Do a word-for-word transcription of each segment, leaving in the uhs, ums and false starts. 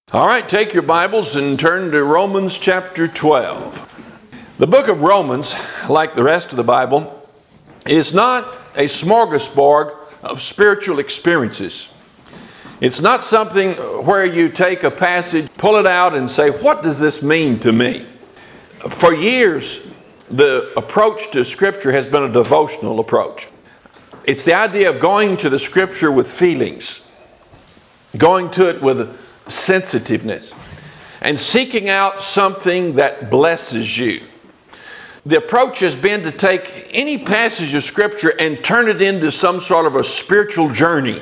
All right, take your Bibles and turn to Romans chapter twelve. The book of Romans, like the rest of the Bible, is not a smorgasbord of spiritual experiences. It's not something where you take a passage, pull it out, and say, what does this mean to me? For years, the approach to Scripture has been a devotional approach. It's the idea of going to the Scripture with feelings, going to it with sensitiveness, and seeking out something that blesses you. The approach has been to take any passage of Scripture and turn it into some sort of a spiritual journey.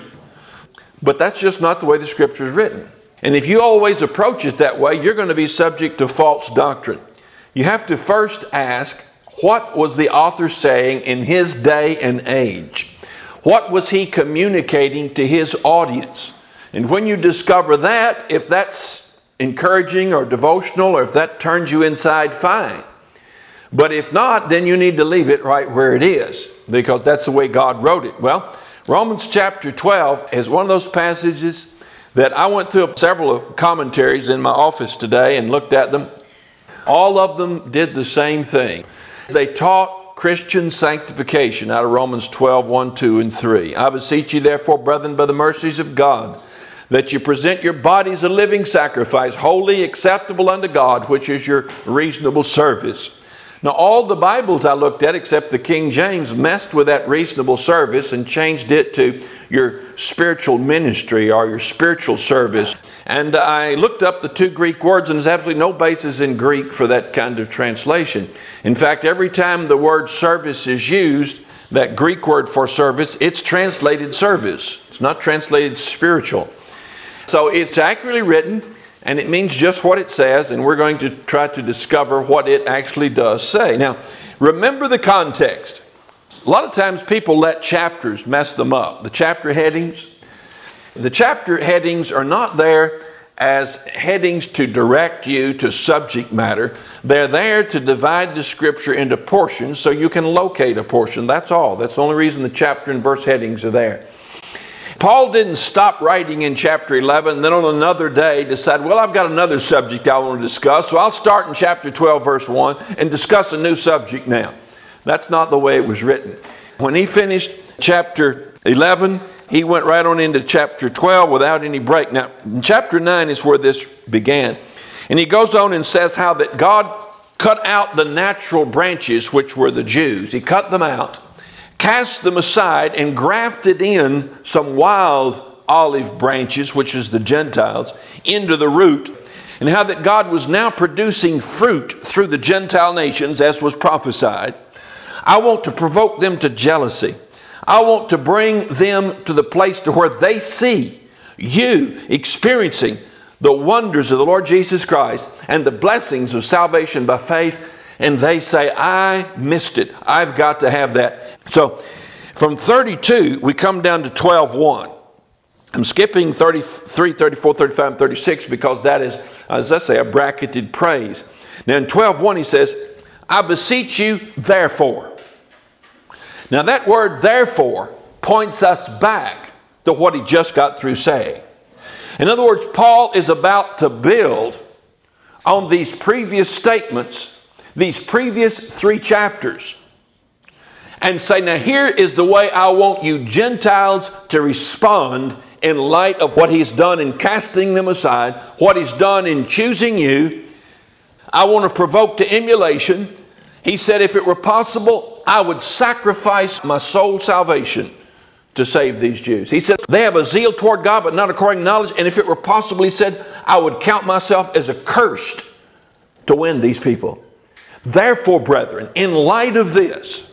But that's just not the way the Scripture is written. And if you always approach it that way, you're going to be subject to false doctrine. You have to first ask, what was the author saying in his day and age? What was he communicating to his audience? And when you discover that, if that's encouraging or devotional, or if that turns you inside, fine. But if not, then you need to leave it right where it is, because that's the way God wrote it. Well, Romans chapter twelve is one of those passages that I went through several commentaries in my office today and looked at them. All of them did the same thing. They taught Christian sanctification out of Romans twelve, one, two, and three. I beseech you therefore, brethren, by the mercies of God, that you present your bodies a living sacrifice, holy, acceptable unto God, which is your reasonable service. Now, all the Bibles I looked at, except the King James, messed with that reasonable service and changed it to your spiritual ministry or your spiritual service. And I looked up the two Greek words, and there's absolutely no basis in Greek for that kind of translation. In fact, every time the word service is used, that Greek word for service, it's translated service. It's not translated spiritual. So it's accurately written, and it means just what it says, and we're going to try to discover what it actually does say. Now, remember the context. A lot of times people let chapters mess them up. The chapter headings. The chapter headings are not there as headings to direct you to subject matter. They're there to divide the Scripture into portions so you can locate a portion. That's all. That's the only reason the chapter and verse headings are there. Paul didn't stop writing in chapter eleven and then on another day decide, well, I've got another subject I want to discuss, so I'll start in chapter twelve, verse one, and discuss a new subject now. That's not the way it was written. When he finished chapter eleven, he went right on into chapter twelve without any break. Now, in chapter nine is where this began. And he goes on and says how that God cut out the natural branches, which were the Jews. He cut them out, cast them aside, and grafted in some wild olive branches, which is the Gentiles, into the root. And how that God was now producing fruit through the Gentile nations, as was prophesied. I want to provoke them to jealousy. I want to bring them to the place to where they see you experiencing the wonders of the Lord Jesus Christ and the blessings of salvation by faith. And they say, I missed it. I've got to have that. So from thirty-two, we come down to twelve one. I'm skipping thirty-three, thirty-four, thirty-five, and thirty-six because that is, as I say, a bracketed praise. Now in twelve one, he says, I beseech you therefore. Now that word therefore points us back to what he just got through saying. In other words, Paul is about to build on these previous statements, these previous three chapters, and say, now here is the way I want you Gentiles to respond in light of what he's done in casting them aside, what he's done in choosing you. I want to provoke to emulation. He said, if it were possible, I would sacrifice my soul salvation to save these Jews. He said, they have a zeal toward God, but not according to knowledge. And if it were possible, he said, I would count myself as accursed to win these people. Therefore, brethren, in light of this,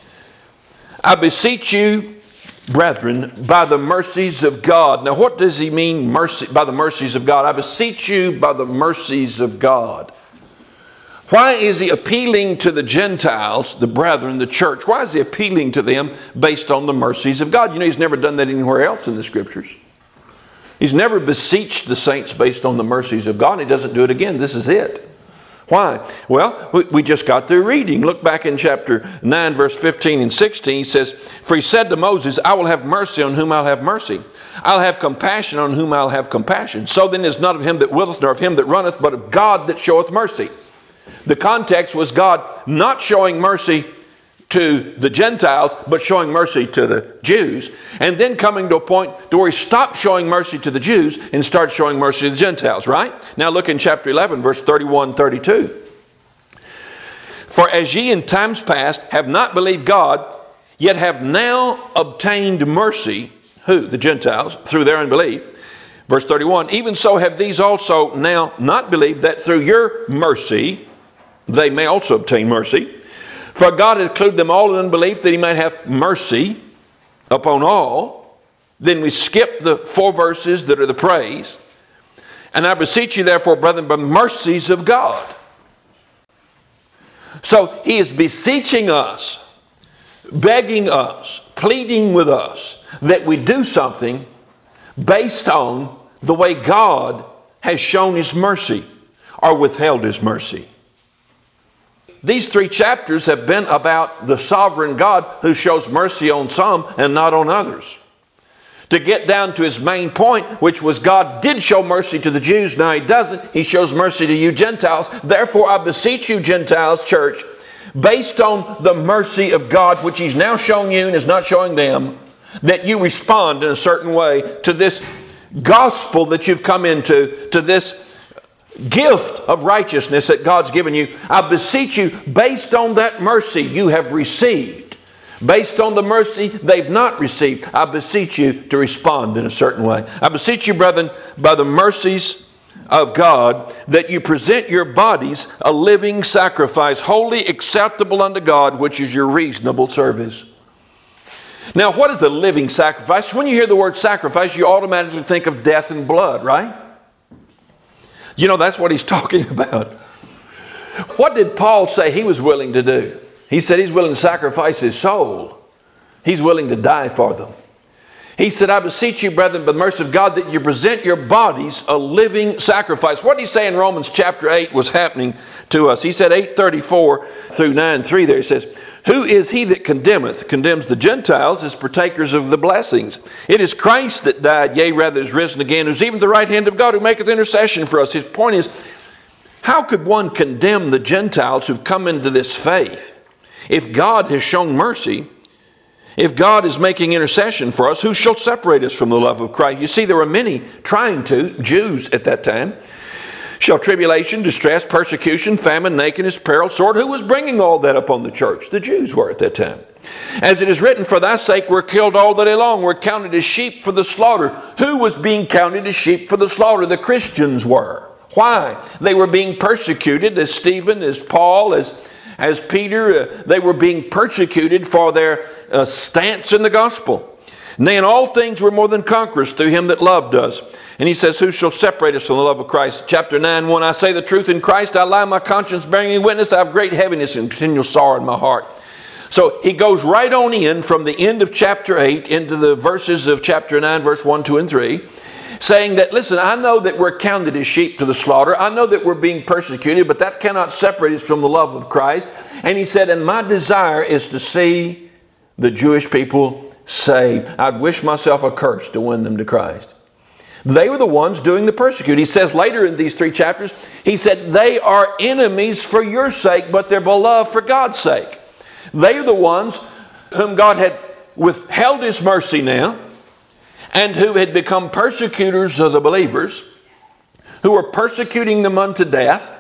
I beseech you, brethren, by the mercies of God. Now, what does he mean, mercy, by the mercies of God? I beseech you by the mercies of God. Why is he appealing to the Gentiles, the brethren, the church? Why is he appealing to them based on the mercies of God? You know, he's never done that anywhere else in the Scriptures. He's never beseeched the saints based on the mercies of God. He doesn't do it again. This is it. Why? Well, we, we just got through reading. Look back in chapter nine, verse fifteen and sixteen. He says, "For he said to Moses, I will have mercy on whom I'll have mercy. I'll have compassion on whom I'll have compassion. So then is not of him that willeth, nor of him that runneth, but of God that showeth mercy." The context was God not showing mercy to the Gentiles, but showing mercy to the Jews. And then coming to a point to where he stopped showing mercy to the Jews and started showing mercy to the Gentiles, right? Now look in chapter eleven, verse thirty-one, thirty-two. "For as ye in times past have not believed God, yet have now obtained mercy," who? The Gentiles, "through their unbelief." Verse thirty-one, "Even so have these also now not believed, that through your mercy they may also obtain mercy. For God had included them all in unbelief, that he might have mercy upon all." Then we skip the four verses that are the praise. "And I beseech you therefore, brethren, by the mercies of God." So he is beseeching us, begging us, pleading with us that we do something based on the way God has shown his mercy or withheld his mercy. These three chapters have been about the sovereign God who shows mercy on some and not on others. To get down to his main point, which was God did show mercy to the Jews, now he doesn't. He shows mercy to you Gentiles. Therefore I beseech you Gentiles, church, based on the mercy of God, which he's now shown you and is not showing them, that you respond in a certain way to this gospel that you've come into, to this gift of righteousness that God's given you. I beseech you, based on that mercy you have received, based on the mercy they've not received, I beseech you to respond in a certain way. I beseech you, brethren, by the mercies of God, that you present your bodies a living sacrifice, wholly acceptable unto God, which is your reasonable service. Now, what is a living sacrifice? When you hear the word sacrifice, you automatically think of death and blood, right? You know, that's what he's talking about. What did Paul say he was willing to do? He said he's willing to sacrifice his soul. He's willing to die for them. He said, I beseech you, brethren, by the mercy of God, that you present your bodies a living sacrifice. What did he say in Romans chapter eight was happening to us? He said, eight thirty-four through nine three there, he says, "Who is he that condemneth? Condemns the Gentiles as partakers of the blessings. It is Christ that died, yea, rather is risen again, who's even at the right hand of God, who maketh intercession for us." His point is, how could one condemn the Gentiles who've come into this faith? If God has shown mercy, if God is making intercession for us, who shall separate us from the love of Christ? You see, there were many trying to, Jews at that time. Shall tribulation, distress, persecution, famine, nakedness, peril, sword? Who was bringing all that upon the church? The Jews were at that time. "As it is written, for thy sake we're killed all the day long. We're counted as sheep for the slaughter." Who was being counted as sheep for the slaughter? The Christians were. Why? They were being persecuted, as Stephen, as Paul, as As Peter, uh, they were being persecuted for their uh, stance in the gospel. "Nay, in all things we're more than conquerors through him that loved us." And he says, "Who shall separate us from the love of Christ?" Chapter nine, one, "I say the truth in Christ, I lie my conscience bearing me witness, I have great heaviness and continual sorrow in my heart." So he goes right on in from the end of chapter eight into the verses of chapter nine, verse one, two, and three. Saying that, listen, I know that we're counted as sheep to the slaughter. I know that we're being persecuted, but that cannot separate us from the love of Christ. And he said, and my desire is to see the Jewish people saved. I'd wish myself a curse to win them to Christ. They were the ones doing the persecuting. He says later in these three chapters, he said, they are enemies for your sake, but they're beloved for God's sake. They are the ones whom God had withheld his mercy now, and who had become persecutors of the believers, who were persecuting them unto death.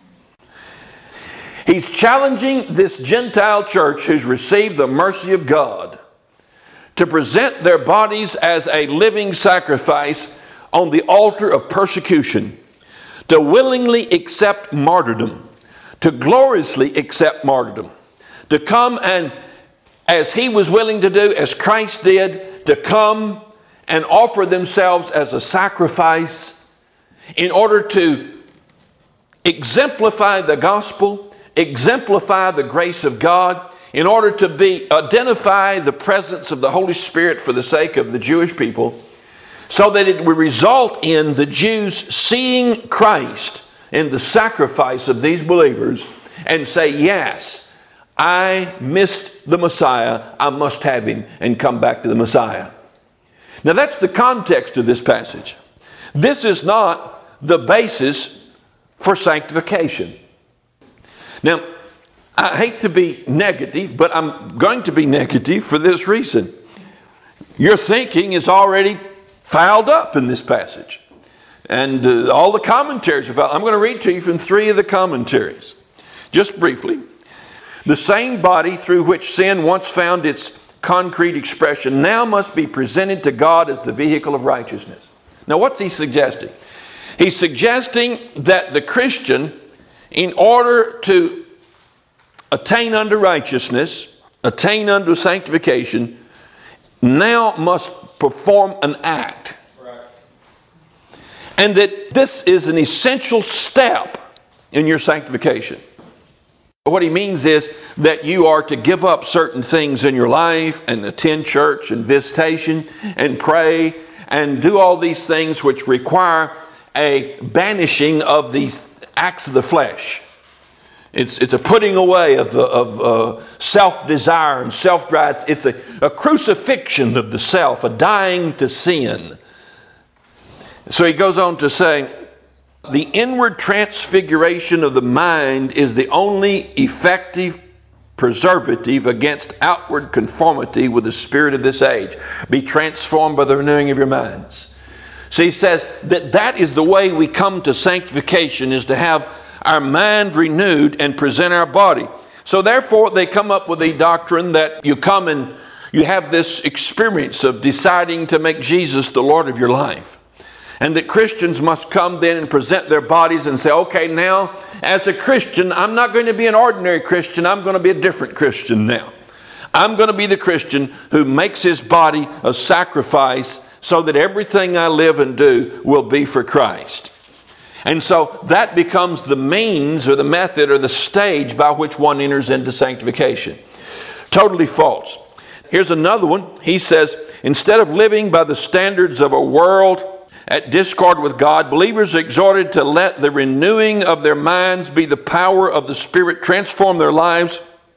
He's challenging this Gentile church who's received the mercy of God to present their bodies as a living sacrifice on the altar of persecution, to willingly accept martyrdom, to gloriously accept martyrdom, to come and, as he was willing to do, as Christ did, to come and offer themselves as a sacrifice in order to exemplify the gospel, exemplify the grace of God, in order to be identify the presence of the Holy Spirit for the sake of the Jewish people, so that it would result in the Jews seeing Christ in the sacrifice of these believers and say, yes, I missed the Messiah. I must have him and come back to the Messiah. Now that's the context of this passage. This is not the basis for sanctification. Now, I hate to be negative, but I'm going to be negative for this reason. Your thinking is already fouled up in this passage. And uh, all the commentaries are fouled. I'm going to read to you from three of the commentaries. Just briefly. The same body through which sin once found its concrete expression now must be presented to God as the vehicle of righteousness. Now what's he suggesting? He's suggesting that the Christian, in order to attain unto righteousness, attain unto sanctification, now must perform an act. Right. And that this is an essential step in your sanctification. What he means is that you are to give up certain things in your life and attend church and visitation and pray and do all these things which require a banishing of these acts of the flesh. It's, it's a putting away of, of uh, self-desire and self-drive. It's a, a crucifixion of the self, a dying to sin. So he goes on to say, the inward transfiguration of the mind is the only effective preservative against outward conformity with the spirit of this age. Be transformed by the renewing of your minds. So he says that that is the way we come to sanctification, is to have our mind renewed and present our body. So therefore they come up with a doctrine that you come and you have this experience of deciding to make Jesus the Lord of your life. And that Christians must come then and present their bodies and say, okay, now as a Christian, I'm not going to be an ordinary Christian. I'm going to be a different Christian now. I'm going to be the Christian who makes his body a sacrifice so that everything I live and do will be for Christ. And so that becomes the means or the method or the stage by which one enters into sanctification. Totally false. Here's another one. He says, instead of living by the standards of a world at discord with God, believers are exhorted to let the renewing of their minds be the power of the Spirit transform their lives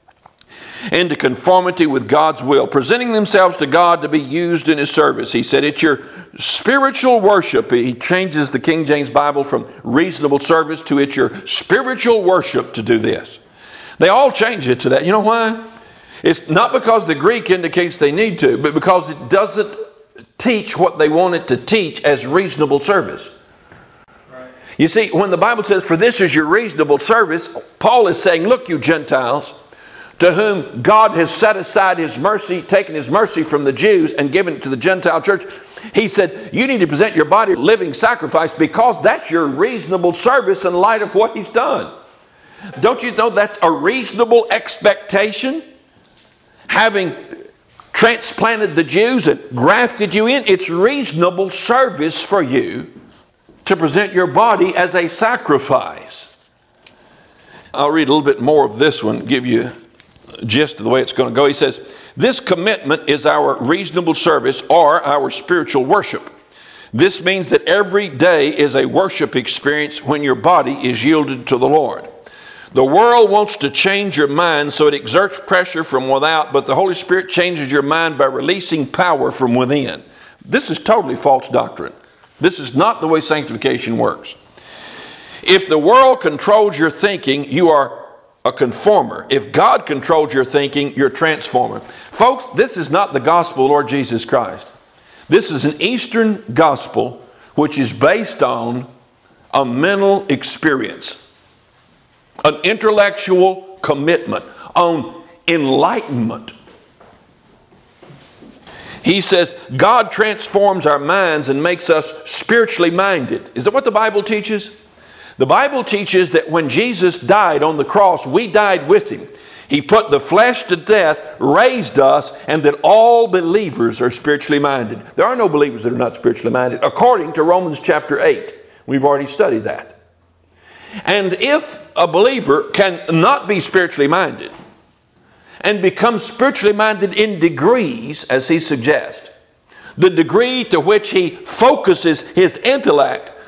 into conformity with God's will, presenting themselves to God to be used in his service. He said it's your spiritual worship. He changes the King James Bible from reasonable service to it's your spiritual worship to do this. They all change it to that. You know why? It's not because the Greek indicates they need to, but because it doesn't teach what they want it to teach as reasonable service. Right. You see, when the Bible says, for this is your reasonable service, Paul is saying, look, you Gentiles, to whom God has set aside his mercy, taken his mercy from the Jews and given it to the Gentile church. He said, you need to present your body a living sacrifice because that's your reasonable service in light of what he's done. Don't you know that's a reasonable expectation? Having transplanted the Jews and grafted you in, it's reasonable service for you to present your body as a sacrifice. I'll read a little bit more of this one, give you a gist of the way it's going to go. He says, this commitment is our reasonable service or our spiritual worship. This means that every day is a worship experience when your body is yielded to the Lord. The world wants to change your mind, so it exerts pressure from without, but the Holy Spirit changes your mind by releasing power from within. This is totally false doctrine. This is not the way sanctification works. If the world controls your thinking, you are a conformer. If God controls your thinking, you're a transformer. Folks, this is not the gospel of Lord Jesus Christ. This is an Eastern gospel which is based on a mental experience, an intellectual commitment, on enlightenment. He says God transforms our minds and makes us spiritually minded. Is that what the Bible teaches? The Bible teaches that when Jesus died on the cross, we died with him. He put the flesh to death, raised us, and that all believers are spiritually minded. There are no believers that are not spiritually minded, according to Romans chapter eight. We've already studied that. And if a believer can not be spiritually minded and become spiritually minded in degrees, as he suggests, the degree to which he focuses his intellect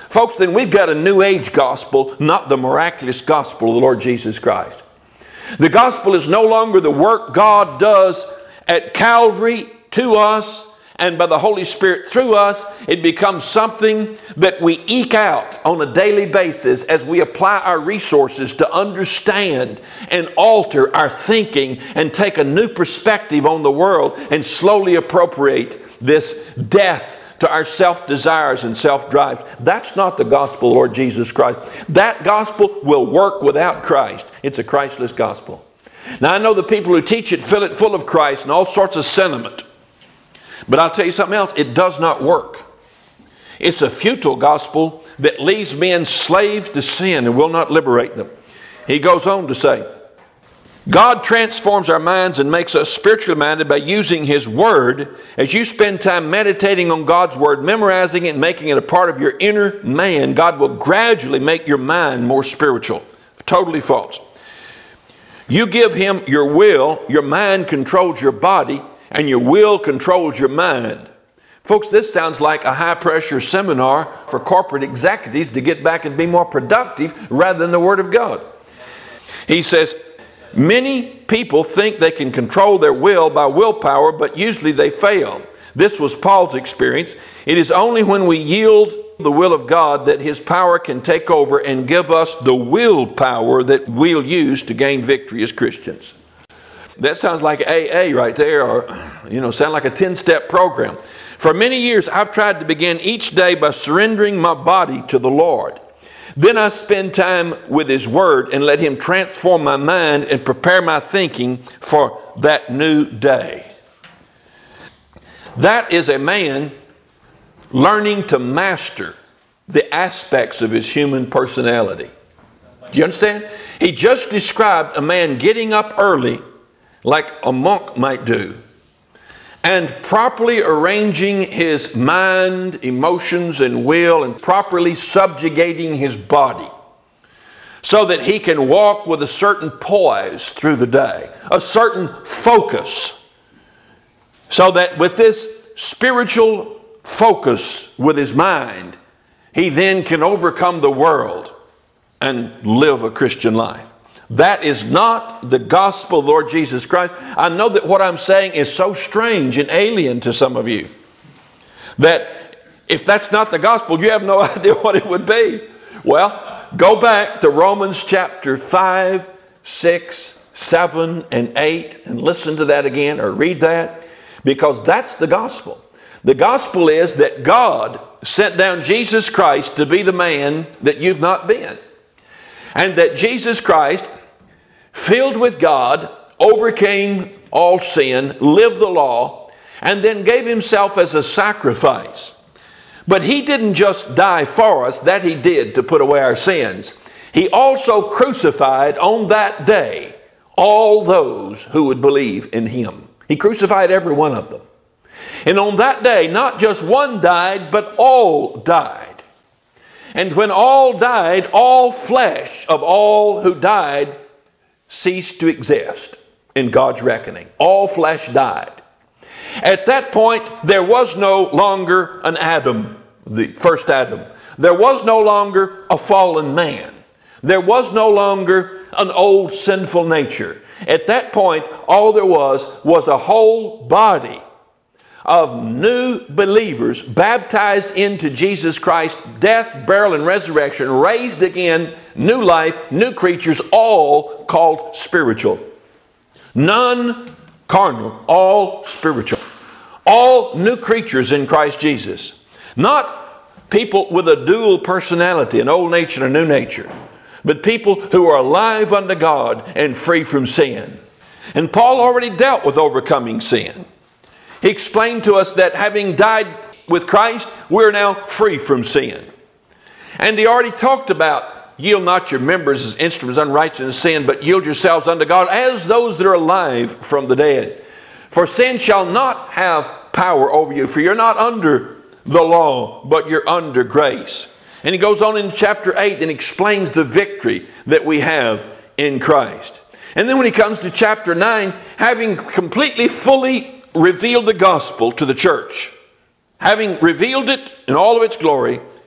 Folks, then we've got a New Age gospel, not the miraculous gospel of the Lord Jesus Christ. The gospel is no longer the work God does at Calvary to us and by the Holy Spirit through us. It becomes something that we eke out on a daily basis as we apply our resources to understand and alter our thinking and take a new perspective on the world and slowly appropriate this death to our self-desires and self-drives. That's not the gospel of the Lord Jesus Christ. That gospel will work without Christ. It's a Christless gospel. Now, I know the people who teach it fill it full of Christ and all sorts of sentiment. But I'll tell you something else. It does not work. It's a futile gospel that leaves men slaves to sin and will not liberate them. He goes on to say, God transforms our minds and makes us spiritually minded by using His Word. As you spend time meditating on God's Word, memorizing it and making it a part of your inner man, God will gradually make your mind more spiritual. Totally false. You give Him your will, your mind controls your body, and your will controls your mind. Folks, this sounds like a high-pressure seminar for corporate executives to get back and be more productive rather than the Word of God. He says, many people think they can control their will by willpower, but usually they fail. This was Paul's experience. It is only when we yield the will of God that His power can take over and give us the willpower that we'll use to gain victory as Christians. That sounds like A A right there, or, you know, sound like a ten-step program. For many years, I've tried to begin each day by surrendering my body to the Lord. Then I spend time with His Word and let Him transform my mind and prepare my thinking for that new day. That is a man learning to master the aspects of his human personality. Do you understand? He just described a man getting up early like a monk might do, and properly arranging his mind, emotions, and will, and properly subjugating his body so that he can walk with a certain poise through the day, a certain focus, so that with this spiritual focus with his mind, he then can overcome the world and live a Christian life. That is not the gospel of the Lord Jesus Christ. I know that what I'm saying is so strange and alien to some of you that if that's not the gospel, you have no idea what it would be. Well, go back to Romans chapter five, six, seven, and eight and listen to that again, or read that, because that's the gospel. The gospel is that God sent down Jesus Christ to be the man that you've not been. And that Jesus Christ, filled with God, overcame all sin, lived the law, and then gave Himself as a sacrifice. But He didn't just die for us, that He did to put away our sins. He also crucified on that day all those who would believe in Him. He crucified every one of them. And on that day, not just one died, but all died. And when all died, all flesh of all who died ceased to exist in God's reckoning. All flesh died. At that point, there was no longer an Adam, the first Adam. There was no longer a fallen man. There was no longer an old sinful nature. At that point, all there was was a whole body of new believers baptized into Jesus Christ, death, burial, and resurrection, raised again, new life, new creatures, all called spiritual. None carnal, all spiritual. All new creatures in Christ Jesus. Not people with a dual personality, an old nature and a new nature, but people who are alive unto God and free from sin. And Paul already dealt with overcoming sin. He explained to us that having died with Christ, we're now free from sin. And he already talked about yield not your members as instruments of unrighteousness and sin, but yield yourselves unto God as those that are alive from the dead. For sin shall not have power over you, for you're not under the law, but you're under grace. And he goes on in chapter eight and explains the victory that we have in Christ. And then when he comes to chapter nine, having completely, fully revealed the gospel to the church, having revealed it in all of its glory,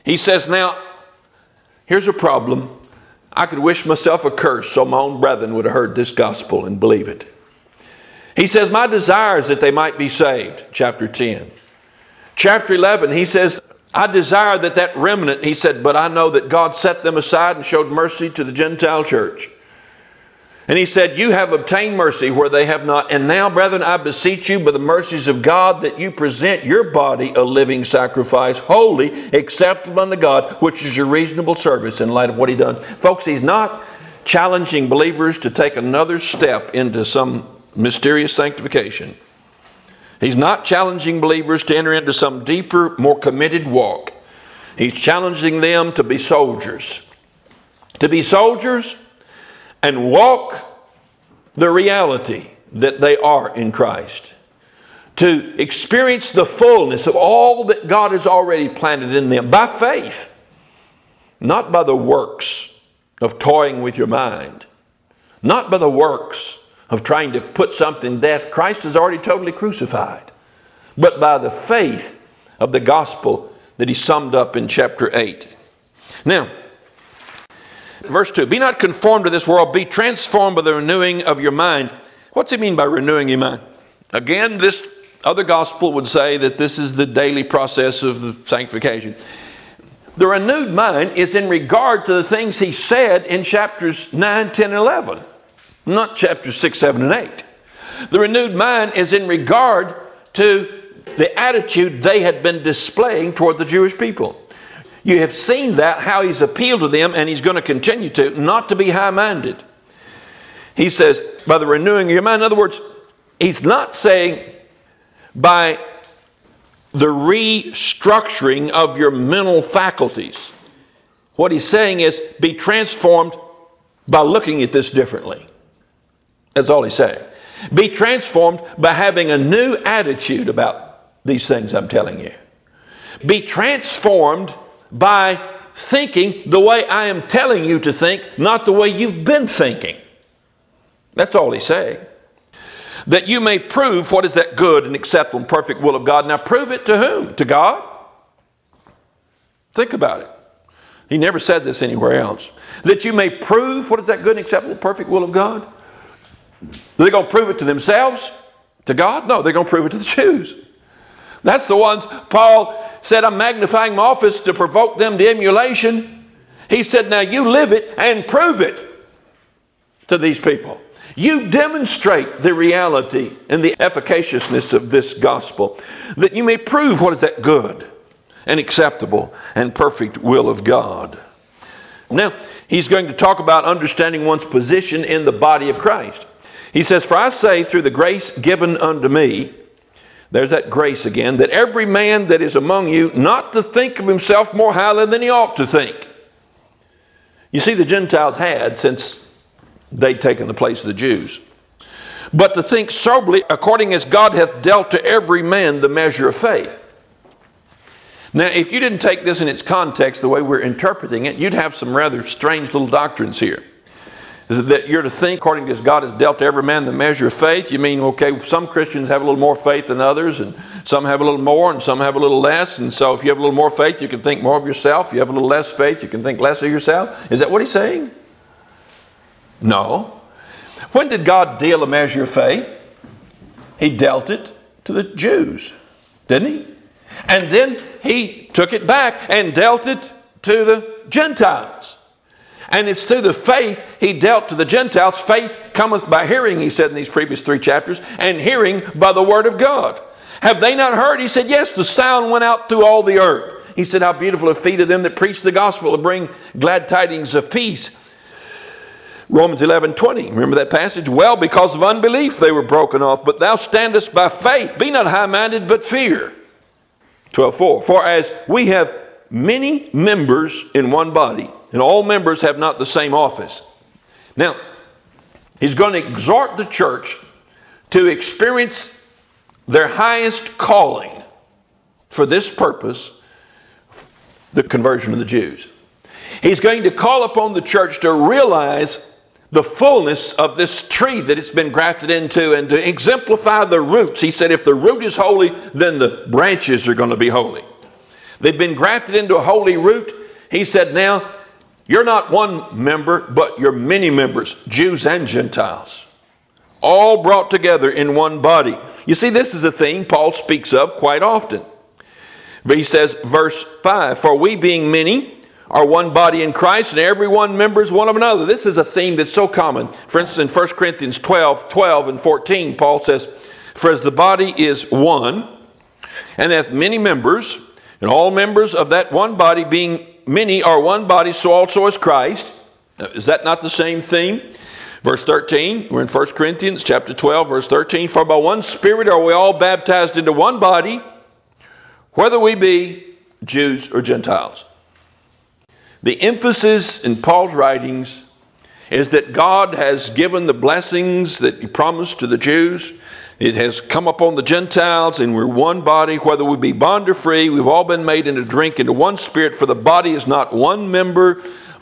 He says, now, here's a problem. I could wish myself a curse so my own brethren would have heard this gospel and believe it. He says, my desire is that they might be saved, chapter ten. Chapter eleven, he says, I desire that that remnant, he said, but I know that God set them aside and showed mercy to the Gentile church. And he said, you have obtained mercy where they have not. And now, brethren, I beseech you by the mercies of God that you present your body a living sacrifice, holy, acceptable unto God, which is your reasonable service in light of what he done. Folks, he's not challenging believers to take another step into some mysterious sanctification. He's not challenging believers to enter into some deeper, more committed walk. He's challenging them to be soldiers. To be soldiers and walk the reality that they are in Christ. To experience the fullness of all that God has already planted in them by faith. Not by the works of toying with your mind. Not by the works of trying to put something to death Christ has already totally crucified. But by the faith of the gospel that he summed up in chapter eight. Now, verse two, be not conformed to this world, be transformed by the renewing of your mind. What's he mean by renewing your mind? Again, this other gospel would say that this is the daily process of the sanctification. The renewed mind is in regard to the things he said in chapters nine, ten, and eleven. Not chapters six, seven, and eight. The renewed mind is in regard to the attitude they had been displaying toward the Jewish people. You have seen that, how he's appealed to them, and he's going to continue to, not to be high-minded. He says, by the renewing of your mind. In other words, he's not saying by the restructuring of your mental faculties. What he's saying is, be transformed by looking at this differently. That's all he's saying. Be transformed by having a new attitude about these things I'm telling you. Be transformed by thinking the way I am telling you to think, not the way you've been thinking. That's all he's saying. That you may prove what is that good and acceptable and perfect will of God. Now prove it to whom? To God? Think about it. He never said this anywhere else. That you may prove what is that good and acceptable and perfect will of God. Are they going to prove it to themselves? To God? No, they're going to prove it to the Jews. That's the ones Paul said, I'm magnifying my office to provoke them to emulation. He said, now you live it and prove it to these people. You demonstrate the reality and the efficaciousness of this gospel, that you may prove what is that good and acceptable and perfect will of God. Now, he's going to talk about understanding one's position in the body of Christ. He says, for I say through the grace given unto me, there's that grace again, that every man that is among you not to think of himself more highly than he ought to think. You see, the Gentiles had, since they'd taken the place of the Jews, but to think soberly according as God hath dealt to every man the measure of faith. Now, if you didn't take this in its context, the way we're interpreting it, you'd have some rather strange little doctrines here. Is that you're to think according as God has dealt to every man the measure of faith. You mean, okay, some Christians have a little more faith than others, and some have a little more, and some have a little less. And so if you have a little more faith, you can think more of yourself. If you have a little less faith, you can think less of yourself. Is that what he's saying? No. When did God deal a measure of faith? He dealt it to the Jews, didn't he? And then he took it back and dealt it to the Gentiles. And it's through the faith he dealt to the Gentiles. Faith cometh by hearing, he said in these previous three chapters, and hearing by the word of God. Have they not heard? He said, yes, the sound went out through all the earth. He said, how beautiful are the feet of them that preach the gospel, to bring glad tidings of peace. Romans eleven twenty, remember that passage? Well, because of unbelief they were broken off, but thou standest by faith. Be not high-minded, but fear. twelve four, for as we have many members in one body, and all members have not the same office. Now, he's going to exhort the church to experience their highest calling for this purpose, the conversion of the Jews. He's going to call upon the church to realize the fullness of this tree that it's been grafted into, and to exemplify the roots. He said if the root is holy, then the branches are going to be holy. They've been grafted into a holy root. He said, now, you're not one member, but you're many members, Jews and Gentiles, all brought together in one body. You see, this is a thing Paul speaks of quite often. But he says, verse five, for we being many are one body in Christ, and every one members one of another. This is a theme that's so common. For instance, in First Corinthians twelve, twelve and fourteen, Paul says, for as the body is one, and hath many members, and all members of that one body being many are one body, so also is Christ. Now, is that not the same theme? Verse thirteen, we're in First Corinthians chapter twelve, verse thirteen, for by one Spirit are we all baptized into one body, whether we be Jews or Gentiles. The emphasis in Paul's writings is that God has given the blessings that he promised to the Jews. It has come upon the Gentiles, and we're one body, whether we be bond or free. We've all been made into drink into one Spirit, for the body is not one member,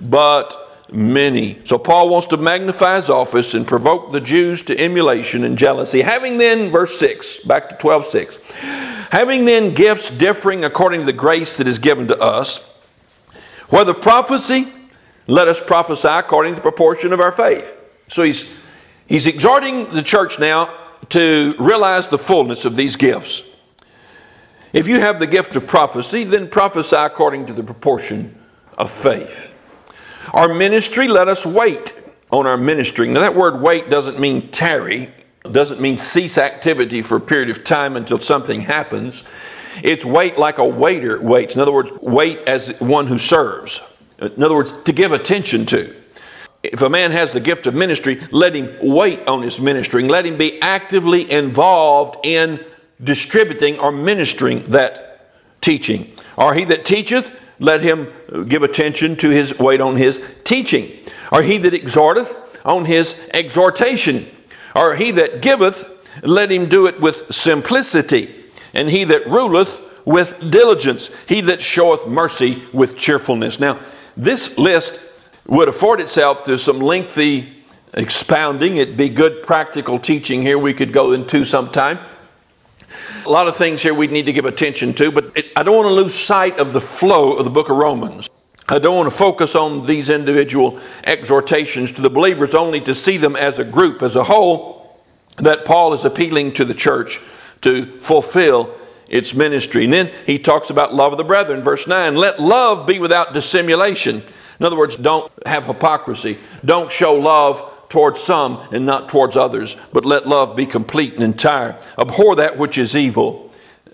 but many. So Paul wants to magnify his office and provoke the Jews to emulation and jealousy. Having then, verse six, back to twelve six, having then gifts differing according to the grace that is given to us, whether prophecy, let us prophesy according to the proportion of our faith. So he's, he's exhorting the church now to realize the fullness of these gifts. If you have the gift of prophecy, then prophesy according to the proportion of faith. Our ministry, let us wait on our ministry. Now that word wait doesn't mean tarry. It doesn't mean cease activity for a period of time until something happens. It's wait like a waiter waits. In other words, wait as one who serves. In other words, to give attention to. If a man has the gift of ministry, let him wait on his ministering. Let him be actively involved in distributing or ministering that teaching. Or he that teacheth, let him give attention to his, wait on his teaching. Or he that exhorteth, on his exhortation. Or he that giveth, let him do it with simplicity. And he that ruleth, with diligence. He that showeth mercy, with cheerfulness. Now, this list would afford itself to some lengthy expounding. It'd be good practical teaching here we could go into sometime. A lot of things here we'd need to give attention to, but it, I don't want to lose sight of the flow of the book of Romans. I don't want to focus on these individual exhortations to the believers, only to see them as a group, as a whole, that Paul is appealing to the church to fulfill its ministry. And then he talks about love of the brethren. Verse nine, let love be without dissimulation. In other words, don't have hypocrisy. Don't show love towards some and not towards others, but let love be complete and entire. Abhor that which is evil.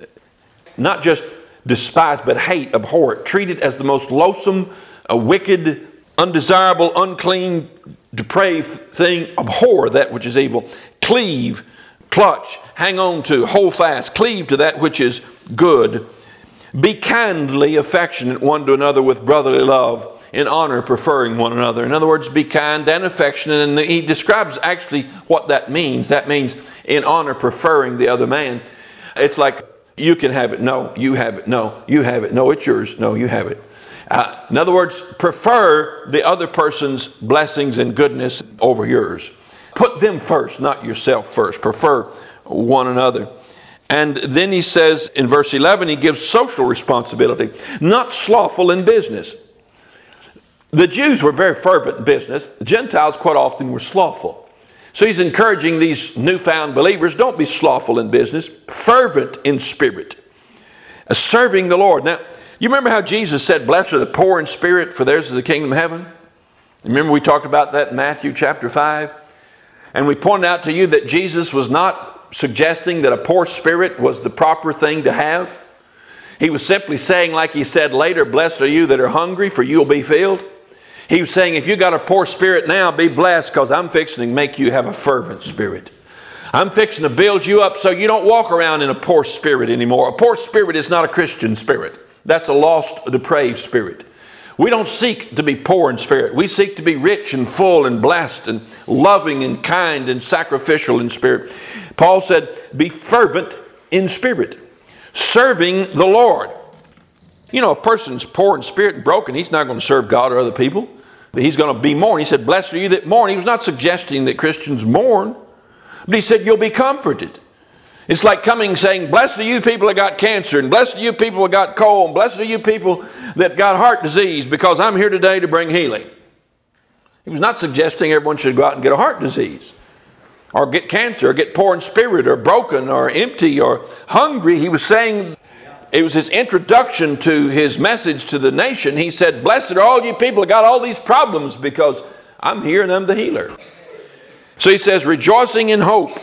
Not just despise, but hate, abhor it. Treat it as the most loathsome, a wicked, undesirable, unclean, depraved thing. Abhor that which is evil. Cleave, clutch, hang on to, hold fast, cleave to that which is good. Be kindly affectionate one to another with brotherly love, in honor preferring one another. In other words, be kind and affectionate. And he describes actually what that means. That means in honor preferring the other man. It's like, you can have it. No, you have it. No, you have it. No, it's yours. No, you have it. Uh, in other words, prefer the other person's blessings and goodness over yours. Put them first, not yourself first. Prefer one another. And then he says in verse eleven, he gives social responsibility. Not slothful in business. The Jews were very fervent in business. The Gentiles quite often were slothful. So he's encouraging these newfound believers, don't be slothful in business, fervent in spirit, uh, serving the Lord. Now, you remember how Jesus said, blessed are the poor in spirit, for theirs is the kingdom of heaven? Remember we talked about that in Matthew chapter five? And we pointed out to you that Jesus was not suggesting that a poor spirit was the proper thing to have. He was simply saying, like he said later, blessed are you that are hungry, for you will be filled. He was saying, if you got a poor spirit now, be blessed, because I'm fixing to make you have a fervent spirit. I'm fixing to build you up so you don't walk around in a poor spirit anymore. A poor spirit is not a Christian spirit. That's a lost, depraved spirit. We don't seek to be poor in spirit. We seek to be rich and full and blessed and loving and kind and sacrificial in spirit. Paul said, be fervent in spirit, serving the Lord. You know, a person's poor in spirit and broken, he's not going to serve God or other people. But he's going to be mourn. He said, blessed are you that mourn. He was not suggesting that Christians mourn, but he said, you'll be comforted. It's like coming saying, blessed are you people that got cancer, and blessed are you people that got cold, and blessed are you people that got heart disease, because I'm here today to bring healing. He was not suggesting everyone should go out and get a heart disease, or get cancer, or get poor in spirit, or broken, or empty, or hungry. He was saying, it was his introduction to his message to the nation. He said, blessed are all you people that got all these problems, because I'm here and I'm the healer. So he says, rejoicing in hope,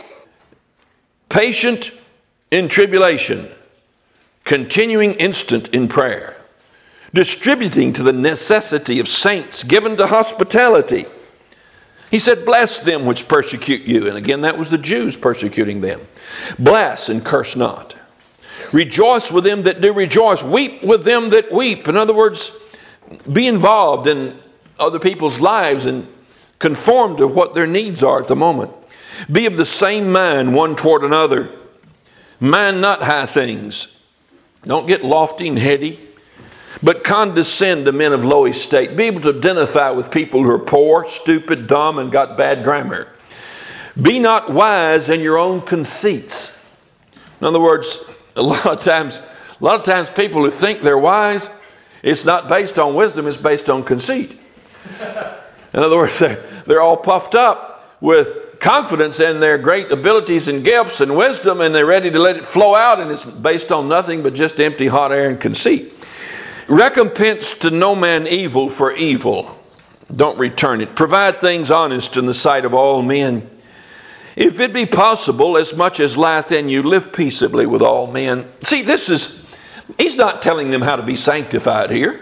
patient in tribulation, continuing instant in prayer, distributing to the necessity of saints, given to hospitality. He said, bless them which persecute you. And again, that was the Jews persecuting them. Bless and curse not. Rejoice with them that do rejoice. Weep with them that weep. In other words, be involved in other people's lives and conform to what their needs are at the moment. Be of the same mind one toward another. Mind not high things. Don't get lofty and heady, but condescend to men of low estate. Be able to identify with people who are poor, stupid, dumb, and got bad grammar. Be not wise in your own conceits. In other words, a lot of times, a lot of times people who think they're wise, it's not based on wisdom, it's based on conceit. In other words, they're, they're all puffed up with confidence in their great abilities and gifts and wisdom, and they're ready to let it flow out, and it's based on nothing but just empty hot air and conceit. Recompense to no man evil for evil. Don't return it. Provide things honest in the sight of all men. If it be possible, as much as lieth in you, live peaceably with all men. See, this is, he's not telling them how to be sanctified here.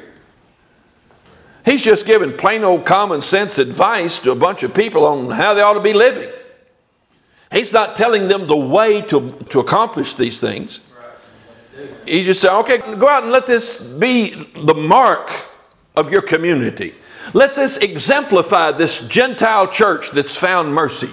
He's just giving plain old common sense advice to a bunch of people on how they ought to be living. He's not telling them the way to, to accomplish these things. He just said, okay, go out and let this be the mark of your community. Let this exemplify this Gentile church that's found mercy.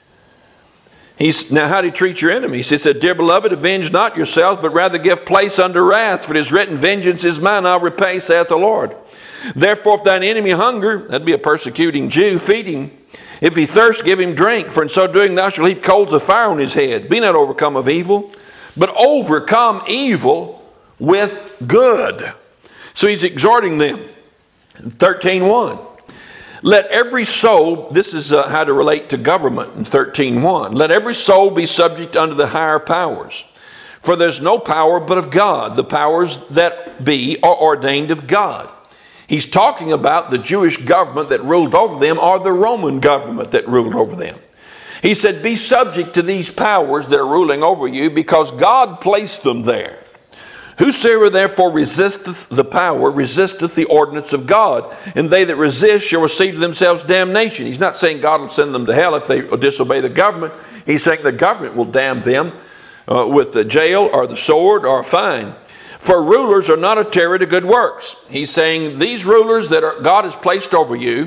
He's, now, how do you treat your enemies? He said, dear beloved, avenge not yourselves, but rather give place unto wrath. For it is written, vengeance is mine, I'll repay, saith the Lord. Therefore, if thine enemy hunger, that'd be a persecuting Jew, feed him. If he thirst, give him drink. For in so doing thou shalt heap coals of fire on his head. Be not overcome of evil, but overcome evil with good. So he's exhorting them. thirteen one. Let every soul, this is uh, how to relate to government in thirteen one. Let every soul be subject unto the higher powers. For there's no power but of God. The powers that be are ordained of God. He's talking about the Jewish government that ruled over them, or the Roman government that ruled over them. He said, be subject to these powers that are ruling over you, because God placed them there. Whosoever therefore resisteth the power, resisteth the ordinance of God. And they that resist shall receive to themselves damnation. He's not saying God will send them to hell if they disobey the government. He's saying the government will damn them uh, with the jail or the sword or a fine. For rulers are not a terror to good works. He's saying these rulers that are, God has placed over you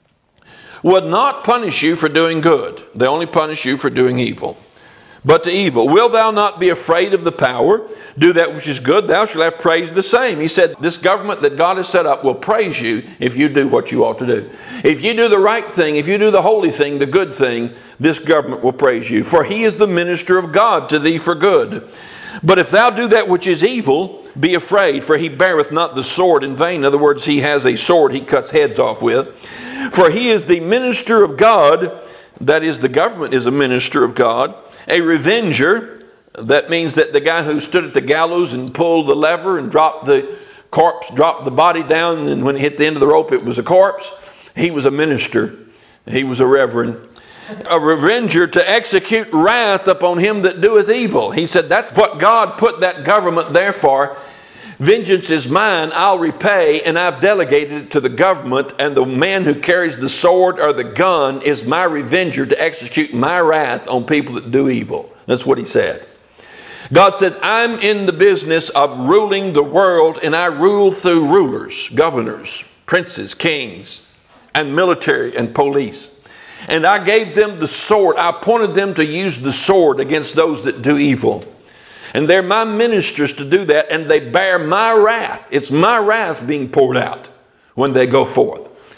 would not punish you for doing good. They only punish you for doing evil. But to evil, will thou not be afraid of the power? Do that which is good, thou shalt have praise the same. He said this government that God has set up will praise you if you do what you ought to do. If you do the right thing, if you do the holy thing, the good thing, this government will praise you. For he is the minister of God to thee for good. But if thou do that which is evil, be afraid, for he beareth not the sword in vain. In other words, he has a sword he cuts heads off with. For he is the minister of God, that is, the government is a minister of God, a revenger. That means that the guy who stood at the gallows and pulled the lever and dropped the corpse, dropped the body down, and when it hit the end of the rope it was a corpse. He was a minister. He was a reverend. A revenger to execute wrath upon him that doeth evil. He said that's what God put that government there for. Vengeance is mine, I'll repay, and I've delegated it to the government, and the man who carries the sword or the gun is my revenger to execute my wrath on people that do evil. That's what he said. God said, I'm in the business of ruling the world, and I rule through rulers, governors, princes, kings, and military and police. And I gave them the sword. I appointed them to use the sword against those that do evil. And they're my ministers to do that, and they bear my wrath. It's my wrath being poured out when they go forth.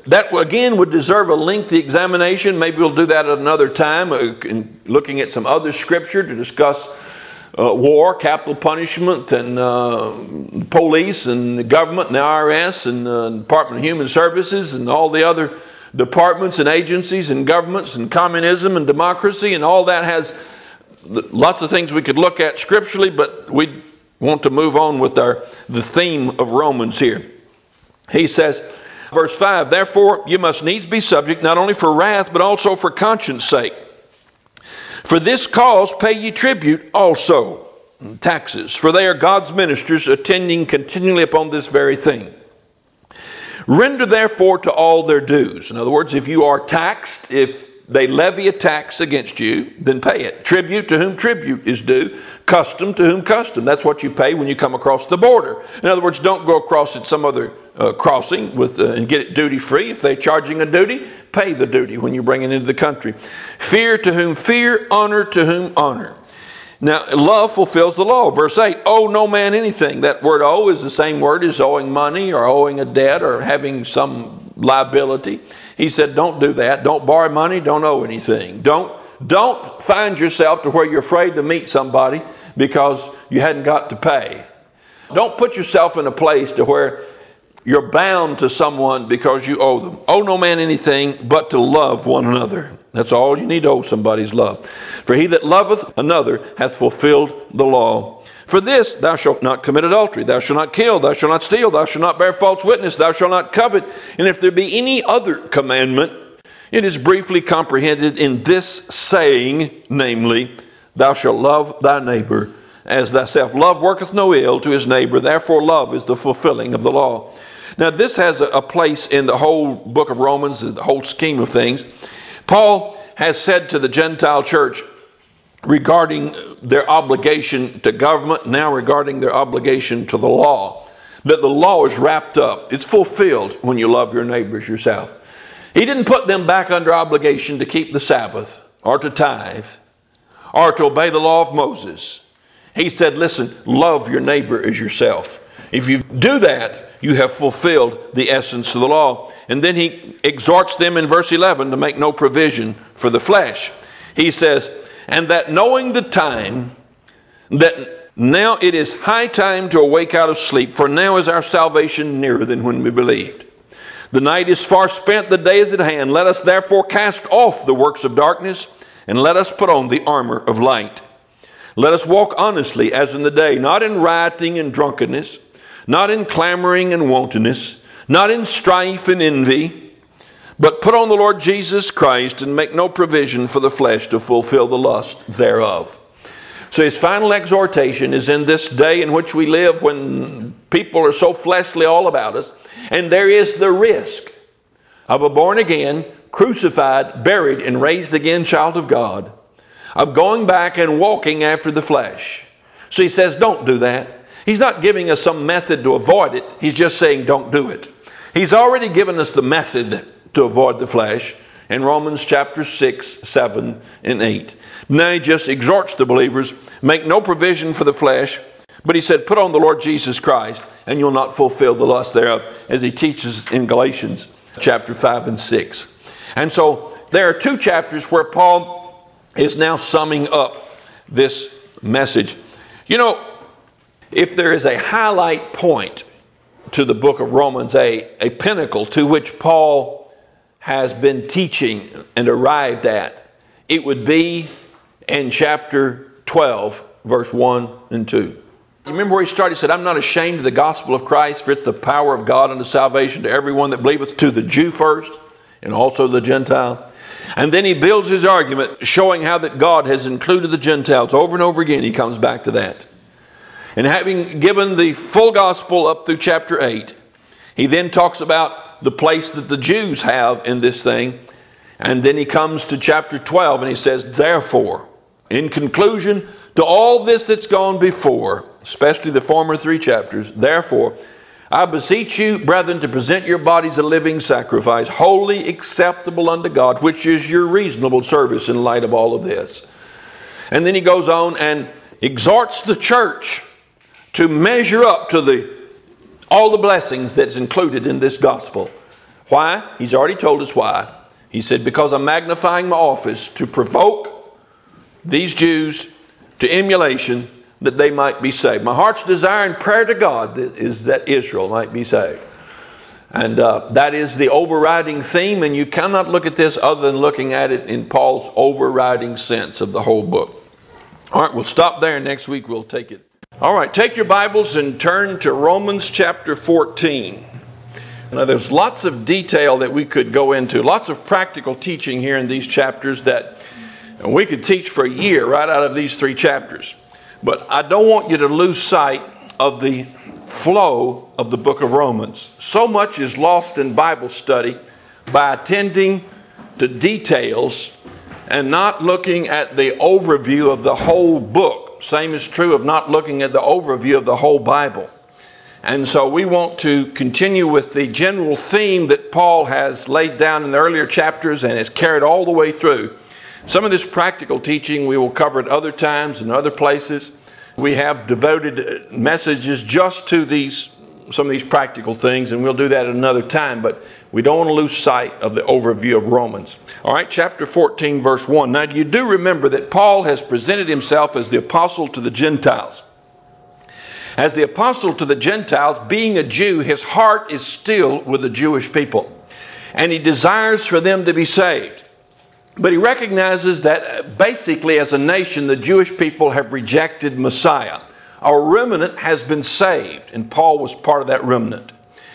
That, again, would deserve a lengthy examination. Maybe we'll do that at another time, uh, in looking at some other scripture to discuss uh, war, capital punishment, and uh, police, and the government, and the I R S, and the uh, Department of Human Services, and all the other departments and agencies and governments, and communism and democracy, and all that has lots of things we could look at scripturally, but we want to move on with our the theme of Romans here. He says, verse five, therefore you must needs be subject, not only for wrath, but also for conscience sake. For this cause pay ye tribute also, taxes, for they are God's ministers, attending continually upon this very thing. Render therefore to all their dues. In other words, if you are taxed, if they levy a tax against you, then pay it. Tribute to whom tribute is due. Custom to whom custom. That's what you pay when you come across the border. In other words, don't go across at some other uh, crossing with uh, and get it duty free. If they're charging a duty, pay the duty when you bring it into the country. Fear to whom fear, honor to whom honor. Now, love fulfills the law. Verse eight, owe no man anything. That word owe is the same word as owing money or owing a debt or having some liability. He said, don't do that. Don't borrow money. Don't owe anything. Don't, don't find yourself to where you're afraid to meet somebody because you hadn't got to pay. Don't put yourself in a place to where you're bound to someone because you owe them. Owe no man anything but to love one another. That's all you need to owe somebody's love. For he that loveth another hath fulfilled the law. For this, thou shalt not commit adultery, thou shalt not kill, thou shalt not steal, thou shalt not bear false witness, thou shalt not covet. And if there be any other commandment, it is briefly comprehended in this saying, namely, thou shalt love thy neighbor as thyself. Love worketh no ill to his neighbor, therefore love is the fulfilling of the law. Now this has a place in the whole book of Romans, the whole scheme of things. Paul has said to the Gentile church regarding their obligation to government, now regarding their obligation to the law, that the law is wrapped up. It's fulfilled when you love your neighbors yourself. He didn't put them back under obligation to keep the Sabbath or to tithe or to obey the law of Moses. He said, listen, love your neighbor as yourself. If you do that, you have fulfilled the essence of the law. And then he exhorts them in verse eleven to make no provision for the flesh. He says, and that knowing the time, that now it is high time to awake out of sleep, for now is our salvation nearer than when we believed. The night is far spent, the day is at hand. Let us therefore cast off the works of darkness, and let us put on the armor of light. Let us walk honestly as in the day, not in rioting and drunkenness, not in clamoring and wantonness, not in strife and envy, but put on the Lord Jesus Christ and make no provision for the flesh to fulfill the lust thereof. So his final exhortation is in this day in which we live, when people are so fleshly all about us, and there is the risk of a born again, crucified, buried, and raised again child of God, of going back and walking after the flesh. So he says, don't do that. He's not giving us some method to avoid it. He's just saying, don't do it. He's already given us the method to avoid the flesh in Romans chapter six, seven, and eight. Now he just exhorts the believers, make no provision for the flesh, but he said, put on the Lord Jesus Christ, and you'll not fulfill the lust thereof, as he teaches in Galatians chapter five and six. And so there are two chapters where Paul is now summing up this message. You know, if there is a highlight point to the book of Romans, a, a pinnacle to which Paul has been teaching and arrived at, it would be in chapter twelve, verse one and two. You remember where he started? He said, I'm not ashamed of the gospel of Christ, for it's the power of God unto salvation to everyone that believeth, to the Jew first, and also the Gentile. And then he builds his argument, showing how that God has included the Gentiles. Over and over again, he comes back to that. And having given the full gospel up through chapter eight, he then talks about the place that the Jews have in this thing. And then he comes to chapter twelve and he says, therefore, in conclusion to all this that's gone before, especially the former three chapters, therefore, I beseech you, brethren, to present your bodies a living sacrifice, wholly acceptable unto God, which is your reasonable service in light of all of this. And then he goes on and exhorts the church to measure up to the all the blessings that's included in this gospel. Why? He's already told us why. He said, because I'm magnifying my office to provoke these Jews to emulation that they might be saved. My heart's desire and prayer to God is that Israel might be saved. And uh, that is the overriding theme, and you cannot look at this other than looking at it in Paul's overriding sense of the whole book. All right, we'll stop there. Next week we'll take it. All right, take your Bibles and turn to Romans chapter fourteen. Now, there's lots of detail that we could go into, lots of practical teaching here in these chapters that we could teach for a year right out of these three chapters. But I don't want you to lose sight of the flow of the book of Romans. So much is lost in Bible study by attending to details and not looking at the overview of the whole book. Same is true of not looking at the overview of the whole Bible. And so we want to continue with the general theme that Paul has laid down in the earlier chapters and has carried all the way through. Some of this practical teaching we will cover at other times and other places. We have devoted messages just to these, some of these practical things, and we'll do that at another time, but we don't want to lose sight of the overview of Romans. All right, chapter fourteen, verse one. Now, you do remember that Paul has presented himself as the apostle to the Gentiles. As the apostle to the Gentiles, being a Jew, his heart is still with the Jewish people, and he desires for them to be saved. But he recognizes that basically as a nation, the Jewish people have rejected Messiah. A remnant has been saved, and Paul was part of that remnant.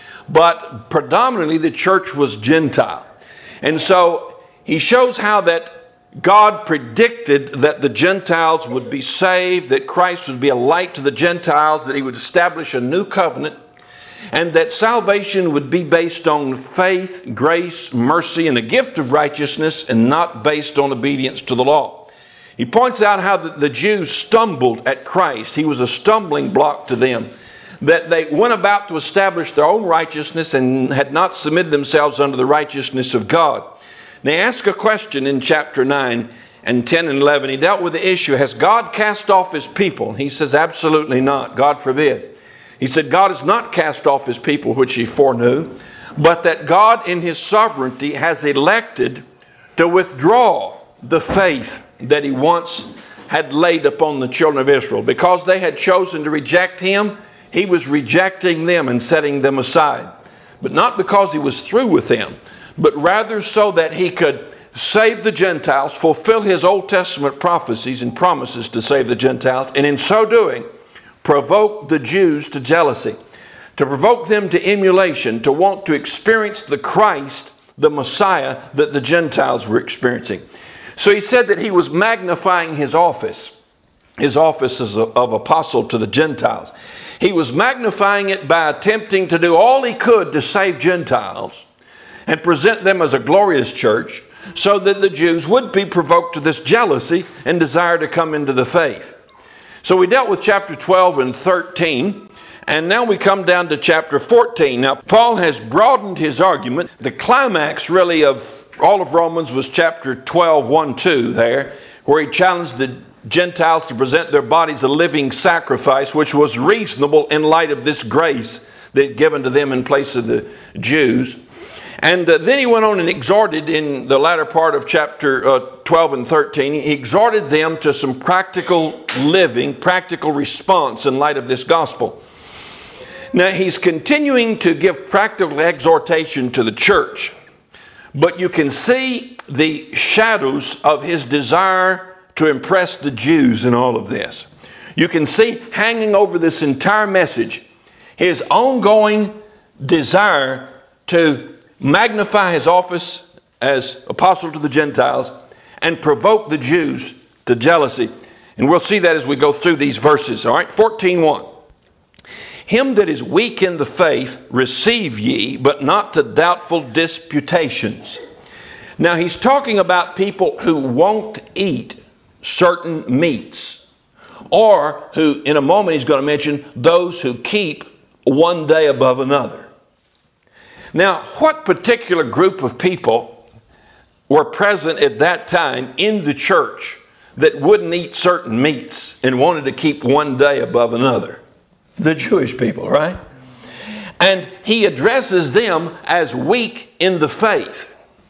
But predominantly the church was Gentile. And so he shows how that God predicted that the Gentiles would be saved, that Christ would be a light to the Gentiles, that he would establish a new covenant, and that salvation would be based on faith, grace, mercy, and a gift of righteousness, and not based on obedience to the law. He points out how the, the Jews stumbled at Christ. He was a stumbling block to them, that they went about to establish their own righteousness and had not submitted themselves unto the righteousness of God. They ask a question in chapter nine and ten and eleven. He dealt with the issue, has God cast off his people? He says, absolutely not. God forbid. He said, God has not cast off his people, which he foreknew, but that God in his sovereignty has elected to withdraw the faith that he once had laid upon the children of Israel. Because they had chosen to reject him, he was rejecting them and setting them aside. But not because he was through with them, but rather so that he could save the Gentiles, fulfill his Old Testament prophecies and promises to save the Gentiles, and in so doing, provoke the Jews to jealousy, to provoke them to emulation, to want to experience the Christ, the Messiah, that the Gentiles were experiencing. So he said that he was magnifying his office, his office as a, of apostle to the Gentiles. He was magnifying it by attempting to do all he could to save Gentiles and present them as a glorious church, so that the Jews would be provoked to this jealousy and desire to come into the faith. So we dealt with chapter twelve and thirteen, and now we come down to chapter fourteen. Now, Paul has broadened his argument. The climax, really, of all of Romans was chapter twelve, one, two there, where he challenged the Gentiles to present their bodies a living sacrifice, which was reasonable in light of this grace that had given to them in place of the Jews. And uh, then he went on and exhorted in the latter part of chapter uh, twelve and thirteen, he exhorted them to some practical living, practical response in light of this gospel. Now he's continuing to give practical exhortation to the church, but you can see the shadows of his desire to impress the Jews in all of this. You can see hanging over this entire message his ongoing desire to magnify his office as apostle to the Gentiles and provoke the Jews to jealousy. And we'll see that as we go through these verses. All right, fourteen one. Him that is weak in the faith receive ye, but not to doubtful disputations. Now he's talking about people who won't eat certain meats, or who, in a moment he's going to mention, those who keep one day above another. Now, what particular group of people were present at that time in the church that wouldn't eat certain meats and wanted to keep one day above another? The Jewish people, right? And he addresses them as weak in the faith.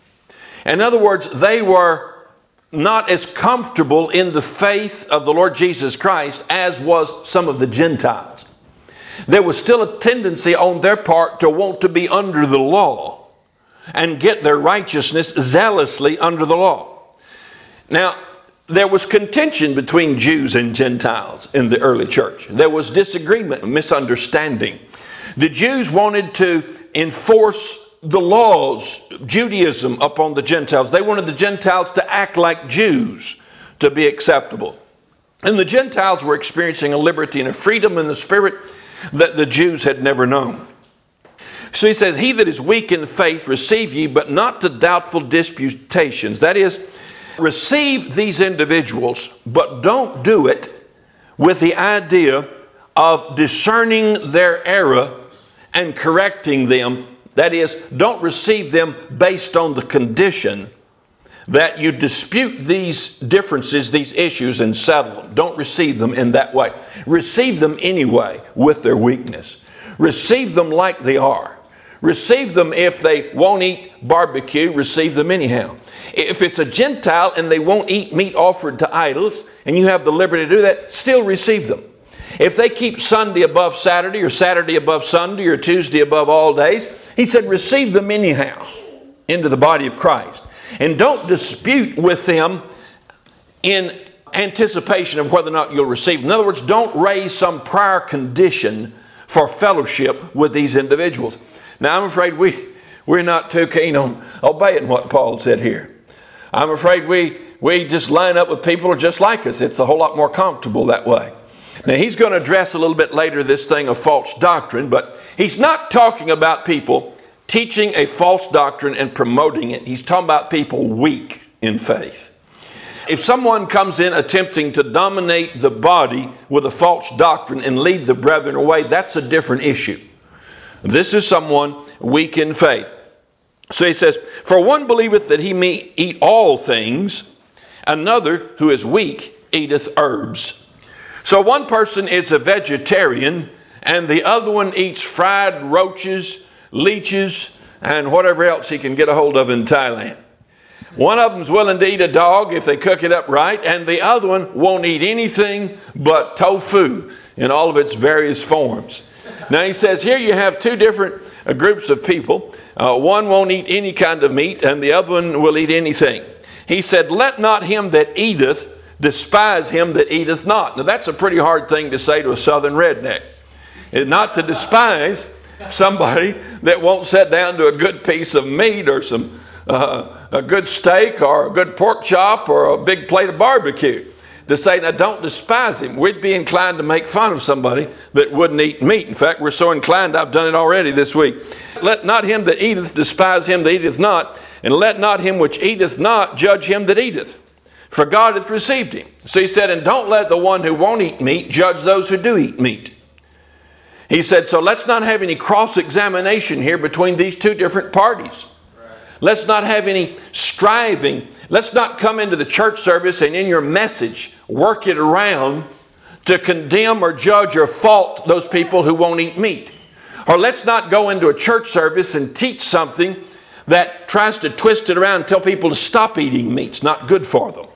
In other words, they were not as comfortable in the faith of the Lord Jesus Christ as was some of the Gentiles. There was still a tendency on their part to want to be under the law and get their righteousness zealously under the law. Now, there was contention between Jews and Gentiles in the early church. There was disagreement, misunderstanding. The Jews wanted to enforce the laws, Judaism, upon the Gentiles. They wanted the Gentiles to act like Jews to be acceptable. And the Gentiles were experiencing a liberty and a freedom in the spirit that the Jews had never known. So he says, he that is weak in faith receive ye, but not to doubtful disputations. That is, receive these individuals, but don't do it with the idea of discerning their error and correcting them. That is, don't receive them based on the condition that you dispute these differences, these issues, and settle them. Don't receive them in that way. Receive them anyway with their weakness. Receive them like they are. Receive them if they won't eat barbecue, receive them anyhow. If it's a Gentile and they won't eat meat offered to idols, and you have the liberty to do that, still receive them. If they keep Sunday above Saturday, or Saturday above Sunday, or Tuesday above all days, he said, receive them anyhow into the body of Christ. And don't dispute with them in anticipation of whether or not you'll receive. In other words, don't raise some prior condition for fellowship with these individuals. Now, I'm afraid we, we're not too keen on obeying what Paul said here. I'm afraid we, we just line up with people who are just like us. It's a whole lot more comfortable that way. Now, he's going to address a little bit later this thing of false doctrine, but he's not talking about people teaching a false doctrine and promoting it. He's talking about people weak in faith. If someone comes in attempting to dominate the body with a false doctrine and lead the brethren away, that's a different issue. This is someone weak in faith. So he says, for one believeth that he may eat all things, another who is weak eateth herbs. So one person is a vegetarian and the other one eats fried roaches, leeches, and whatever else he can get a hold of in Thailand. One of them's willing to eat a dog if they cook it up right, and the other one won't eat anything but tofu in all of its various forms. Now he says here you have two different uh, groups of people. Uh, one won't eat any kind of meat, and the other one will eat anything. He said, let not him that eateth despise him that eateth not. Now that's a pretty hard thing to say to a southern redneck. It's not to despise somebody that won't sit down to a good piece of meat or some uh, a good steak or a good pork chop or a big plate of barbecue. To say, now don't despise him. We'd be inclined to make fun of somebody that wouldn't eat meat. In fact, we're so inclined, I've done it already this week. Let not him that eateth despise him that eateth not, and let not him which eateth not judge him that eateth. For God hath received him. So he said, and don't let the one who won't eat meat judge those who do eat meat. He said, so let's not have any cross-examination here between these two different parties. Let's not have any striving. Let's not come into the church service and in your message work it around to condemn or judge or fault those people who won't eat meat. Or let's not go into a church service and teach something that tries to twist it around and tell people to stop eating meat. It's not good for them.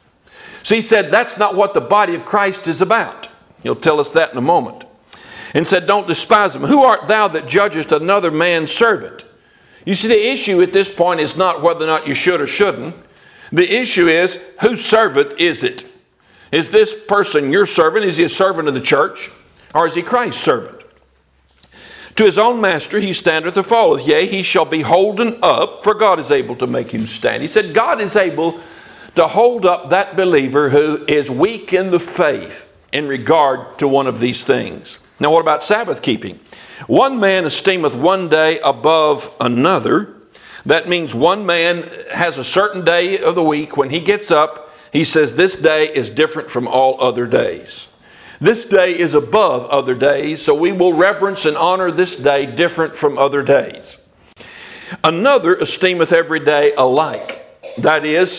So he said that's not what the body of Christ is about. He'll tell us that in a moment. And said, don't despise them. Who art thou that judgest another man's servant? You see, the issue at this point is not whether or not you should or shouldn't. The issue is, whose servant is it? Is this person your servant? Is he a servant of the church? Or is he Christ's servant? To his own master he standeth or falleth. Yea, he shall be holden up, for God is able to make him stand. He said God is able to hold up that believer who is weak in the faith in regard to one of these things. Now what about Sabbath keeping? One man esteemeth one day above another. That means one man has a certain day of the week when he gets up, he says this day is different from all other days. This day is above other days, so we will reverence and honor this day different from other days. Another esteemeth every day alike. That is,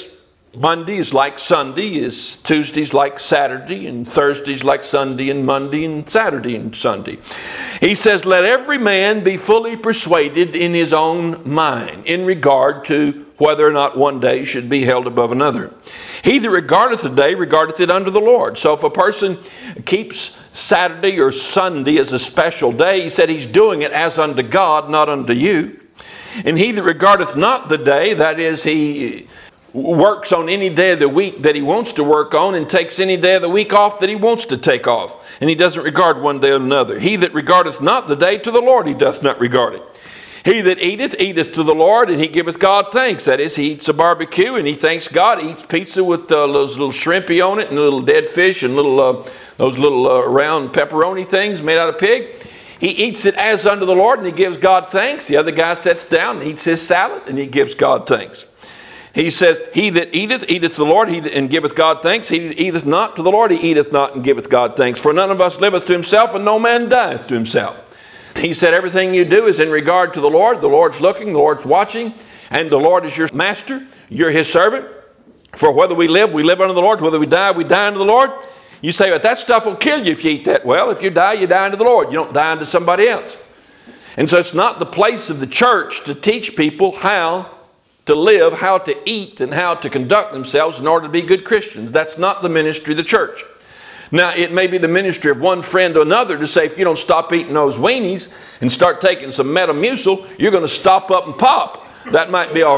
Monday is like Sunday, is Tuesday's like Saturday, and Thursday's like Sunday, and Monday and Saturday and Sunday. He says, let every man be fully persuaded in his own mind in regard to whether or not one day should be held above another. He that regardeth a day regardeth it unto the Lord. So if a person keeps Saturday or Sunday as a special day, he said he's doing it as unto God, not unto you. And he that regardeth not the day, that is, he works on any day of the week that he wants to work on and takes any day of the week off that he wants to take off. And he doesn't regard one day or another. He that regardeth not the day, to the Lord he doth not regard it. He that eateth, eateth to the Lord, and he giveth God thanks. That is, he eats a barbecue and he thanks God. He eats pizza with uh, those little shrimpy on it and little dead fish and little uh, those little uh, round pepperoni things made out of pig. He eats it as unto the Lord and he gives God thanks. The other guy sits down and eats his salad and he gives God thanks. He says, he that eateth, eateth to the Lord, he that, and giveth God thanks. He that eateth not to the Lord, he eateth not and giveth God thanks. For none of us liveth to himself, and no man dieth to himself. He said, everything you do is in regard to the Lord. The Lord's looking, the Lord's watching, and the Lord is your master. You're his servant. For whether we live, we live unto the Lord. Whether we die, we die unto the Lord. You say, but that stuff will kill you if you eat that. Well, if you die, you die unto the Lord. You don't die unto somebody else. And so it's not the place of the church to teach people how to live, how to eat, and how to conduct themselves in order to be good Christians. That's not the ministry of the church. Now, it may be the ministry of one friend to another to say, if you don't stop eating those weenies and start taking some Metamucil, you're going to stop up and pop. That might be all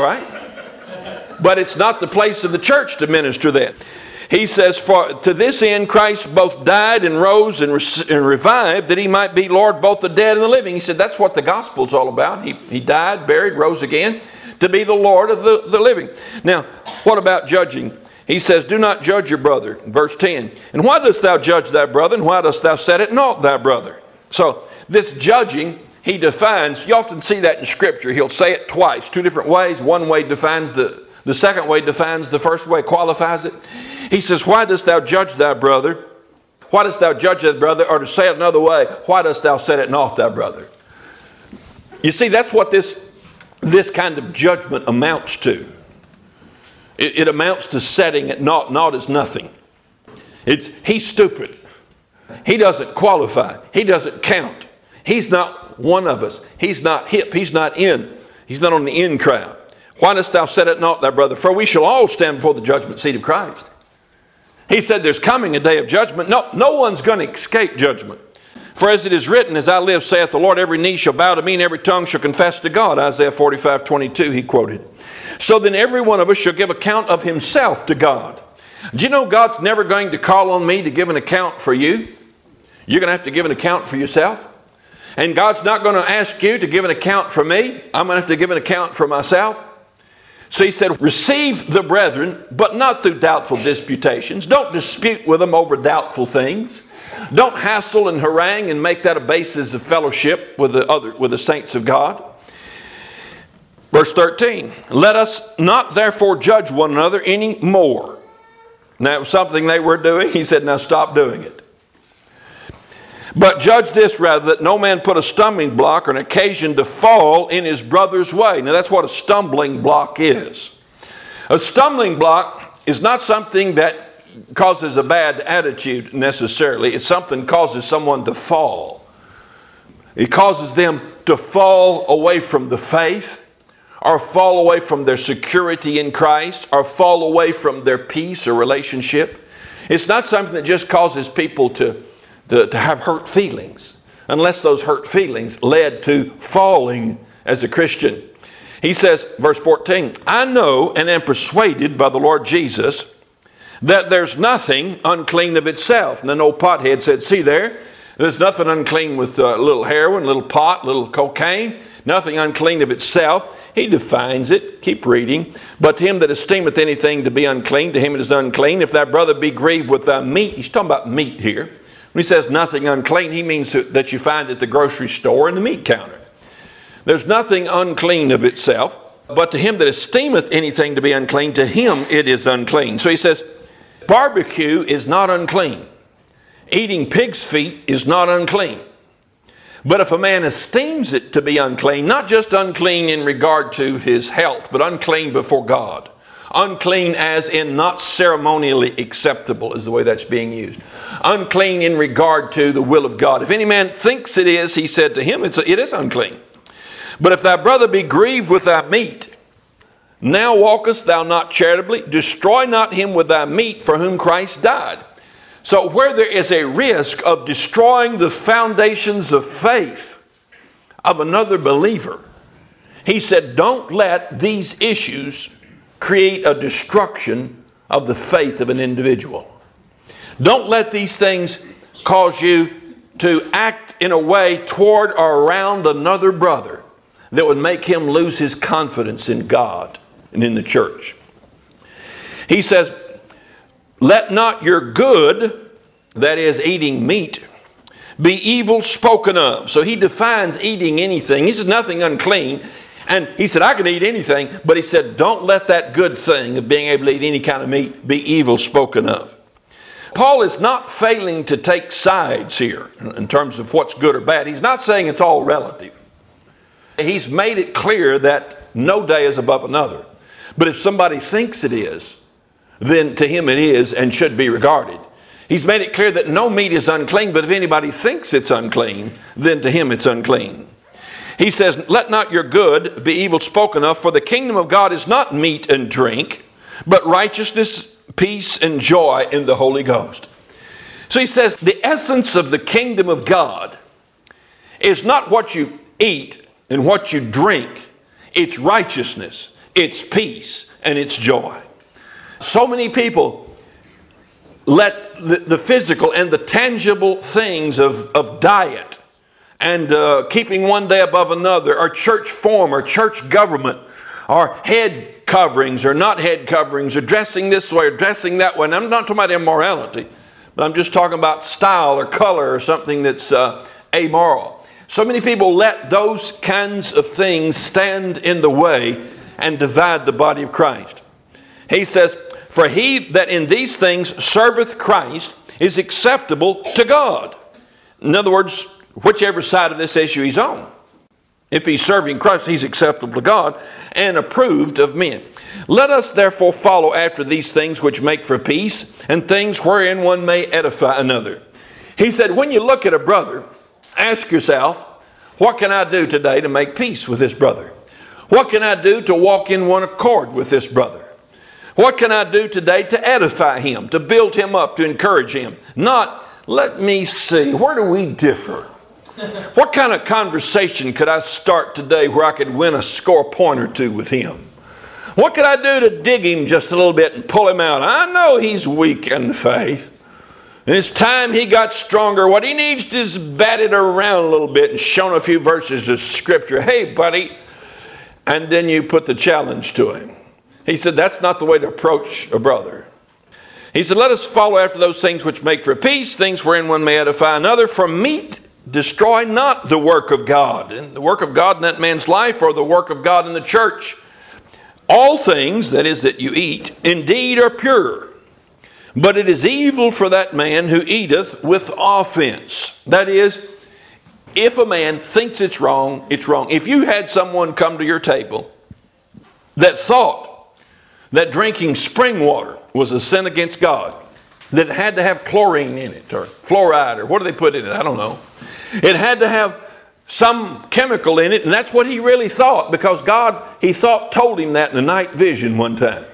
right. But it's not the place of the church to minister that. He says, for to this end Christ both died and rose and, re- and revived, that he might be Lord both the dead and the living. He said, that's what the gospel's all about. He, he died, buried, rose again, to be the Lord of the, the living. Now, what about judging? He says, do not judge your brother. Verse ten. And why dost thou judge thy brother? And why dost thou set at naught thy brother? So, this judging, he defines. You often see that in Scripture. He'll say it twice, two different ways. One way defines the, the second way defines the first way, qualifies it. He says, why dost thou judge thy brother? Why dost thou judge thy brother? Or to say it another way, why dost thou set at naught thy brother? You see, that's what this This kind of judgment amounts to. It, it amounts to setting it naught. Naught is nothing. It's, he's stupid. He doesn't qualify. He doesn't count. He's not one of us. He's not hip. He's not in. He's not on the in crowd. Why dost thou set it naught thy brother? For we shall all stand before the judgment seat of Christ. He said there's coming a day of judgment. No, no one's going to escape judgment. For as it is written, as I live, saith the Lord, every knee shall bow to me, and every tongue shall confess to God. Isaiah forty-five twenty-two, he quoted. So then every one of us shall give account of himself to God. Do you know God's never going to call on me to give an account for you? You're going to have to give an account for yourself. And God's not going to ask you to give an account for me. I'm going to have to give an account for myself. So he said, receive the brethren, but not through doubtful disputations. Don't dispute with them over doubtful things. Don't hassle and harangue and make that a basis of fellowship with the other, with the saints of God. Verse thirteen, let us not therefore judge one another any more. Now, it was something they were doing. He said, now stop doing it. But judge this rather, that no man put a stumbling block or an occasion to fall in his brother's way. Now that's what a stumbling block is. A stumbling block is not something that causes a bad attitude necessarily. It's something that causes someone to fall. It causes them to fall away from the faith, or fall away from their security in Christ, or fall away from their peace or relationship. It's not something that just causes people to To, to have hurt feelings, unless those hurt feelings led to falling as a Christian. He says, verse fourteen, I know and am persuaded by the Lord Jesus that there's nothing unclean of itself. And then old pothead said, see there, there's nothing unclean with a little heroin, little pot, little cocaine, nothing unclean of itself. He defines it. Keep reading. But to him that esteemeth anything to be unclean, to him it is unclean. If thy brother be grieved with thy meat, he's talking about meat here. When he says nothing unclean, he means that you find at the grocery store and the meat counter. There's nothing unclean of itself, but to him that esteemeth anything to be unclean, to him it is unclean. So he says, barbecue is not unclean. Eating pig's feet is not unclean. But if a man esteems it to be unclean, not just unclean in regard to his health, but unclean before God, Unclean as in not ceremonially acceptable is the way that's being used. Unclean in regard to the will of God. If any man thinks it is, he said to him, it's, it is unclean. But if thy brother be grieved with thy meat, now walkest thou not charitably, destroy not him with thy meat for whom Christ died. So where there is a risk of destroying the foundations of faith of another believer, he said, don't let these issues create a destruction of the faith of an individual. Don't let these things cause you to act in a way toward or around another brother that would make him lose his confidence in God and in the church. He says, let not your good, that is eating meat, be evil spoken of. So he defines eating anything. He says nothing unclean. And he said, I can eat anything. But he said, don't let that good thing of being able to eat any kind of meat be evil spoken of. Paul is not failing to take sides here in terms of what's good or bad. He's not saying it's all relative. He's made it clear that no day is above another. But if somebody thinks it is, then to him it is and should be regarded. He's made it clear that no meat is unclean, but if anybody thinks it's unclean, then to him it's unclean. He says, let not your good be evil spoken of, for the kingdom of God is not meat and drink, but righteousness, peace, and joy in the Holy Ghost. So he says, the essence of the kingdom of God is not what you eat and what you drink. It's righteousness, it's peace, and it's joy. So many people let the, the physical and the tangible things of, of diet and uh, keeping one day above another, or church form, or church government, or head coverings, or not head coverings, or dressing this way, or dressing that way. And I'm not talking about immorality, but I'm just talking about style or color or something that's uh, amoral. So many people let those kinds of things stand in the way and divide the body of Christ. He says, for he that in these things serveth Christ is acceptable to God. In other words, whichever side of this issue he's on. If he's serving Christ, he's acceptable to God and approved of men. Let us therefore follow after these things which make for peace, and things wherein one may edify another. He said, when you look at a brother, ask yourself, what can I do today to make peace with this brother? What can I do to walk in one accord with this brother? What can I do today to edify him, to build him up, to encourage him? Not, let me see, where do we differ? What kind of conversation could I start today where I could win a score point or two with him? What could I do to dig him just a little bit and pull him out? I know he's weak in the faith. And it's time he got stronger. What he needs to is bat it around a little bit and show a few verses of Scripture. Hey, buddy. And then you put the challenge to him. He said, that's not the way to approach a brother. He said, let us follow after those things which make for peace, things wherein one may edify another. For meat destroy not the work of God. And the work of God in that man's life, or the work of God in the church. All things, that is, that you eat, indeed are pure. But it is evil for that man who eateth with offense. That is, if a man thinks it's wrong, it's wrong. If you had someone come to your table that thought that drinking spring water was a sin against God, that it had to have chlorine in it, or fluoride, or what do they put in it? I don't know. It had to have some chemical in it, and that's what he really thought, because God, he thought, told him that in a night vision one time.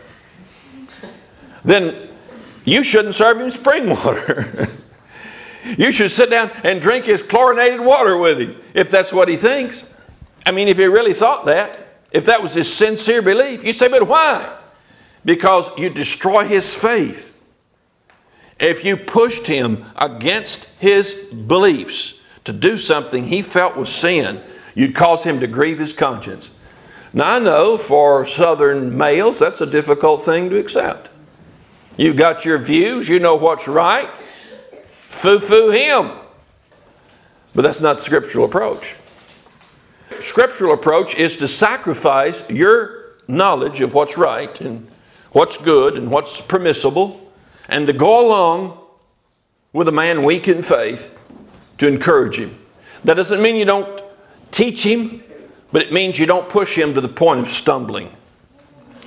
Then you shouldn't serve him spring water. You should sit down and drink his chlorinated water with him, if that's what he thinks. I mean, if he really thought that, if that was his sincere belief, you say, but why? Because you destroy his faith. If you pushed him against his beliefs to do something he felt was sin, you'd cause him to grieve his conscience. Now, I know for Southern males, that's a difficult thing to accept. You've got your views, you know what's right. Foo-foo him. But that's not the scriptural approach. Scriptural approach is to sacrifice your knowledge of what's right and what's good and what's permissible, and to go along with a man weak in faith to encourage him. That doesn't mean you don't teach him, but it means you don't push him to the point of stumbling.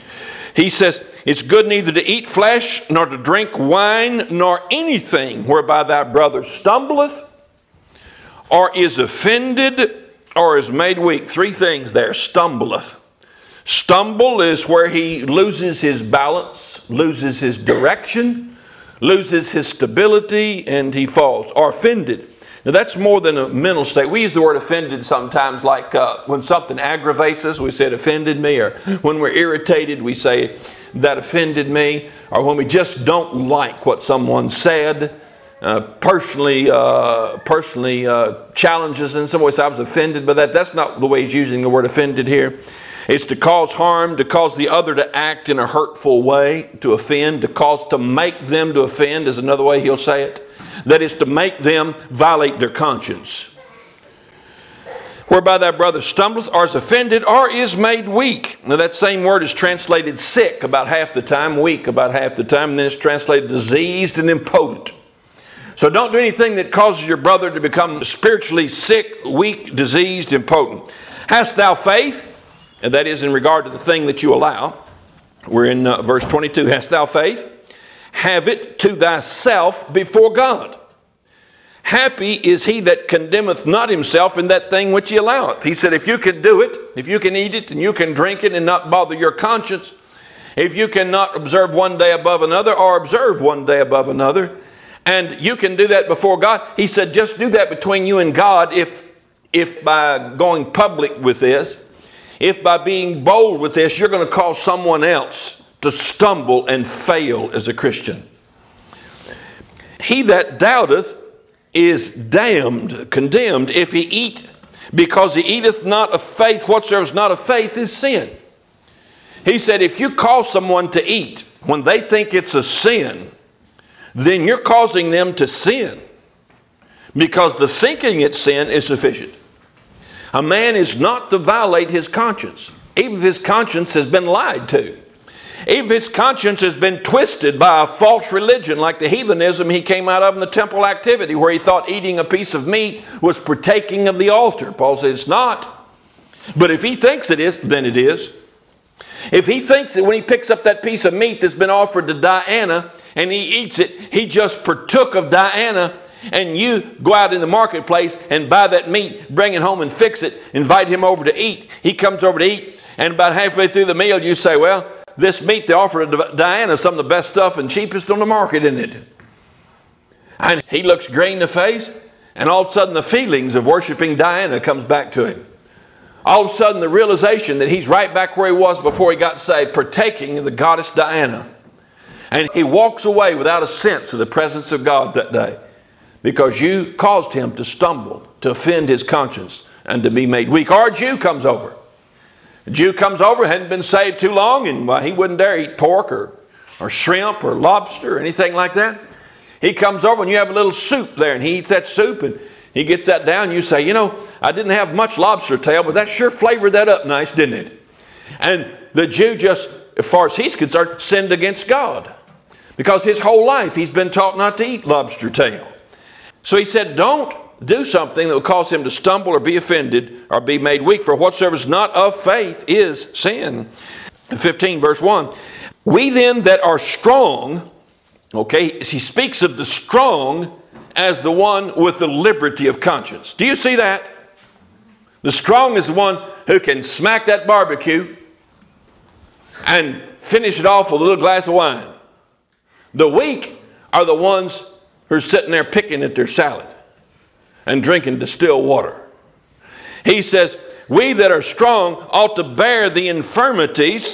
He says, it's good neither to eat flesh, nor to drink wine, nor anything whereby thy brother stumbleth, or is offended, or is made weak. Three things there. Stumbleth. Stumble is where he loses his balance, loses his direction, loses his stability, and he falls. Or offended. Now that's more than a mental state. We use the word offended sometimes, like uh, when something aggravates us, we say it offended me. Or when we're irritated, we say that offended me. Or when we just don't like what someone said, uh, personally uh, personally uh, challenges in some ways. I was offended by that. That's not the way he's using the word offended here. It's to cause harm, to cause the other to act in a hurtful way, to offend, to cause to make them to offend is another way he'll say it. That is to make them violate their conscience. Whereby thy brother stumbles, or is offended, or is made weak. Now that same word is translated sick about half the time, weak about half the time, and then it's translated diseased and impotent. So don't do anything that causes your brother to become spiritually sick, weak, diseased, impotent. Hast thou faith? And that is in regard to the thing that you allow. We're in uh, verse twenty-two. Hast thou faith? Have it to thyself before God. Happy is he that condemneth not himself in that thing which he alloweth. He said, if you can do it, if you can eat it and you can drink it and not bother your conscience, if you cannot observe one day above another or observe one day above another, and you can do that before God, he said, just do that between you and God. If, if by going public with this, if by being bold with this, you're going to cause someone else to stumble and fail as a Christian. He that doubteth is damned, condemned, if he eat, because he eateth not of faith. Whatsoever is not of faith is sin. He said, if you cause someone to eat when they think it's a sin, then you're causing them to sin, because the thinking it's sin is sufficient. A man is not to violate his conscience, even if his conscience has been lied to. Even if his conscience has been twisted by a false religion, like the heathenism he came out of in the temple activity, where he thought eating a piece of meat was partaking of the altar. Paul says it's not. But if he thinks it is, then it is. If he thinks that when he picks up that piece of meat that's been offered to Diana and he eats it, he just partook of Diana, and you go out in the marketplace and buy that meat, bring it home and fix it, invite him over to eat. He comes over to eat, and about halfway through the meal you say, well, this meat they offer to Diana is some of the best stuff and cheapest on the market, isn't it? And he looks green in the face, and all of a sudden the feelings of worshiping Diana comes back to him. All of a sudden the realization that he's right back where he was before he got saved, partaking of the goddess Diana. And he walks away without a sense of the presence of God that day, because you caused him to stumble, to offend his conscience, and to be made weak. Or a Jew comes over. A Jew comes over, hadn't been saved too long, and well, he wouldn't dare eat pork or, or shrimp or lobster or anything like that. He comes over and you have a little soup there, and he eats that soup, and he gets that down, and you say, you know, I didn't have much lobster tail, but that sure flavored that up nice, didn't it? And the Jew just, as far as he's concerned, sinned against God, because his whole life he's been taught not to eat lobster tail. So he said, don't do something that will cause him to stumble or be offended or be made weak. For whatsoever is not of faith is sin. fifteen verse one. We then that are strong, okay, he speaks of the strong as the one with the liberty of conscience. Do you see that? The strong is the one who can smack that barbecue and finish it off with a little glass of wine. The weak are the ones who are sitting there picking at their salad and drinking distilled water. He says, we that are strong ought to bear the infirmities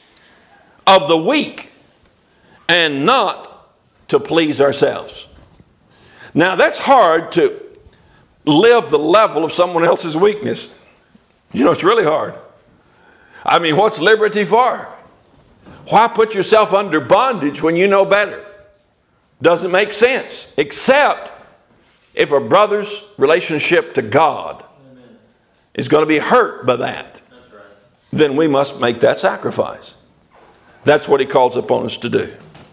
of the weak and not to please ourselves. Now that's hard, to live the level of someone else's weakness. You know, it's really hard. I mean, what's liberty for? Why put yourself under bondage when you know better? Doesn't make sense, except if a brother's relationship to God Amen. Is going to be hurt by that. That's right. Then we must make that sacrifice. That's what he calls upon us to do.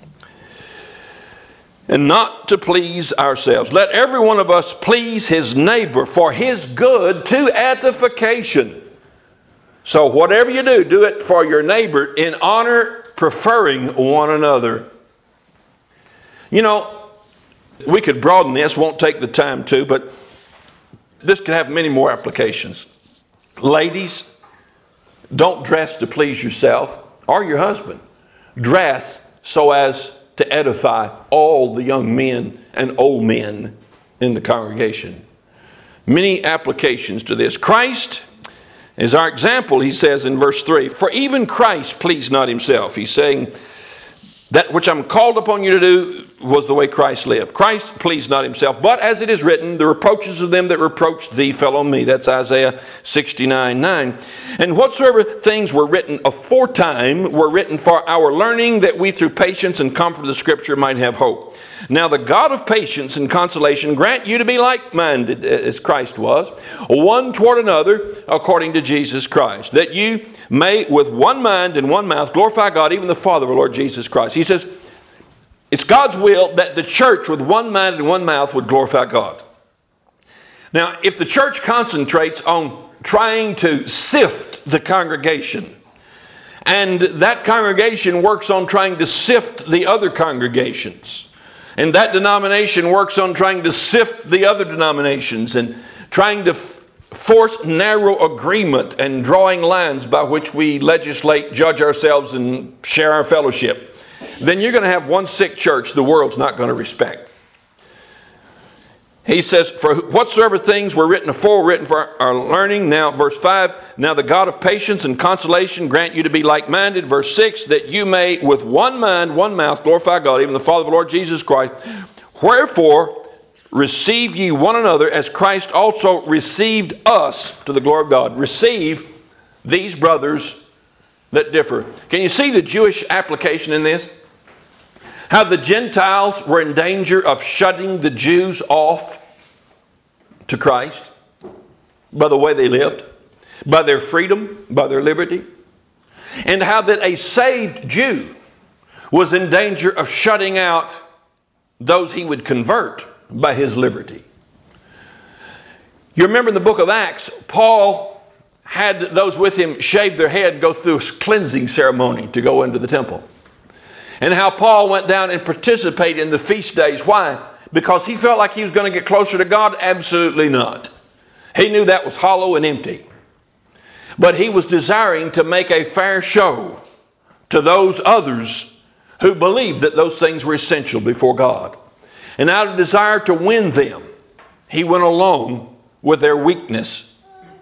And not to please ourselves. Let every one of us please his neighbor for his good to edification. So whatever you do, do it for your neighbor in honor, preferring one another. You know, we could broaden this, won't take the time to, but this could have many more applications. Ladies, don't dress to please yourself or your husband. Dress so as to edify all the young men and old men in the congregation. Many applications to this. Christ is our example, he says in verse three. For even Christ pleased not himself. He's saying, that which I'm called upon you to do was the way Christ lived. Christ pleased not himself, but as it is written, the reproaches of them that reproached thee fell on me. That's Isaiah sixty-nine nine. And whatsoever things were written aforetime were written for our learning, that we through patience and comfort of the Scripture might have hope. Now the God of patience and consolation grant you to be like-minded, as Christ was, one toward another, according to Jesus Christ, that you may with one mind and one mouth glorify God, even the Father of our Lord Jesus Christ. He says, it's God's will that the church with one mind and one mouth would glorify God. Now, if the church concentrates on trying to sift the congregation, and that congregation works on trying to sift the other congregations, and that denomination works on trying to sift the other denominations, and trying to f- force narrow agreement and drawing lines by which we legislate, judge ourselves, and share our fellowship, then you're going to have one sick church the world's not going to respect. He says, for whatsoever things were written afore, written for our learning. Now, verse five, now the God of patience and consolation grant you to be like-minded. Verse six, that you may with one mind, one mouth glorify God, even the Father of the Lord Jesus Christ. Wherefore, receive ye one another as Christ also received us to the glory of God. Receive these brothers that differ. Can you see the Jewish application in this? How the Gentiles were in danger of shutting the Jews off to Christ by the way they lived, by their freedom, by their liberty. And how that a saved Jew was in danger of shutting out those he would convert by his liberty. You remember in the book of Acts, Paul had those with him shave their head, go through a cleansing ceremony to go into the temple. And how Paul went down and participated in the feast days. Why? Because he felt like he was going to get closer to God? Absolutely not. He knew that was hollow and empty. But he was desiring to make a fair show to those others who believed that those things were essential before God. And out of desire to win them, he went along with their weakness.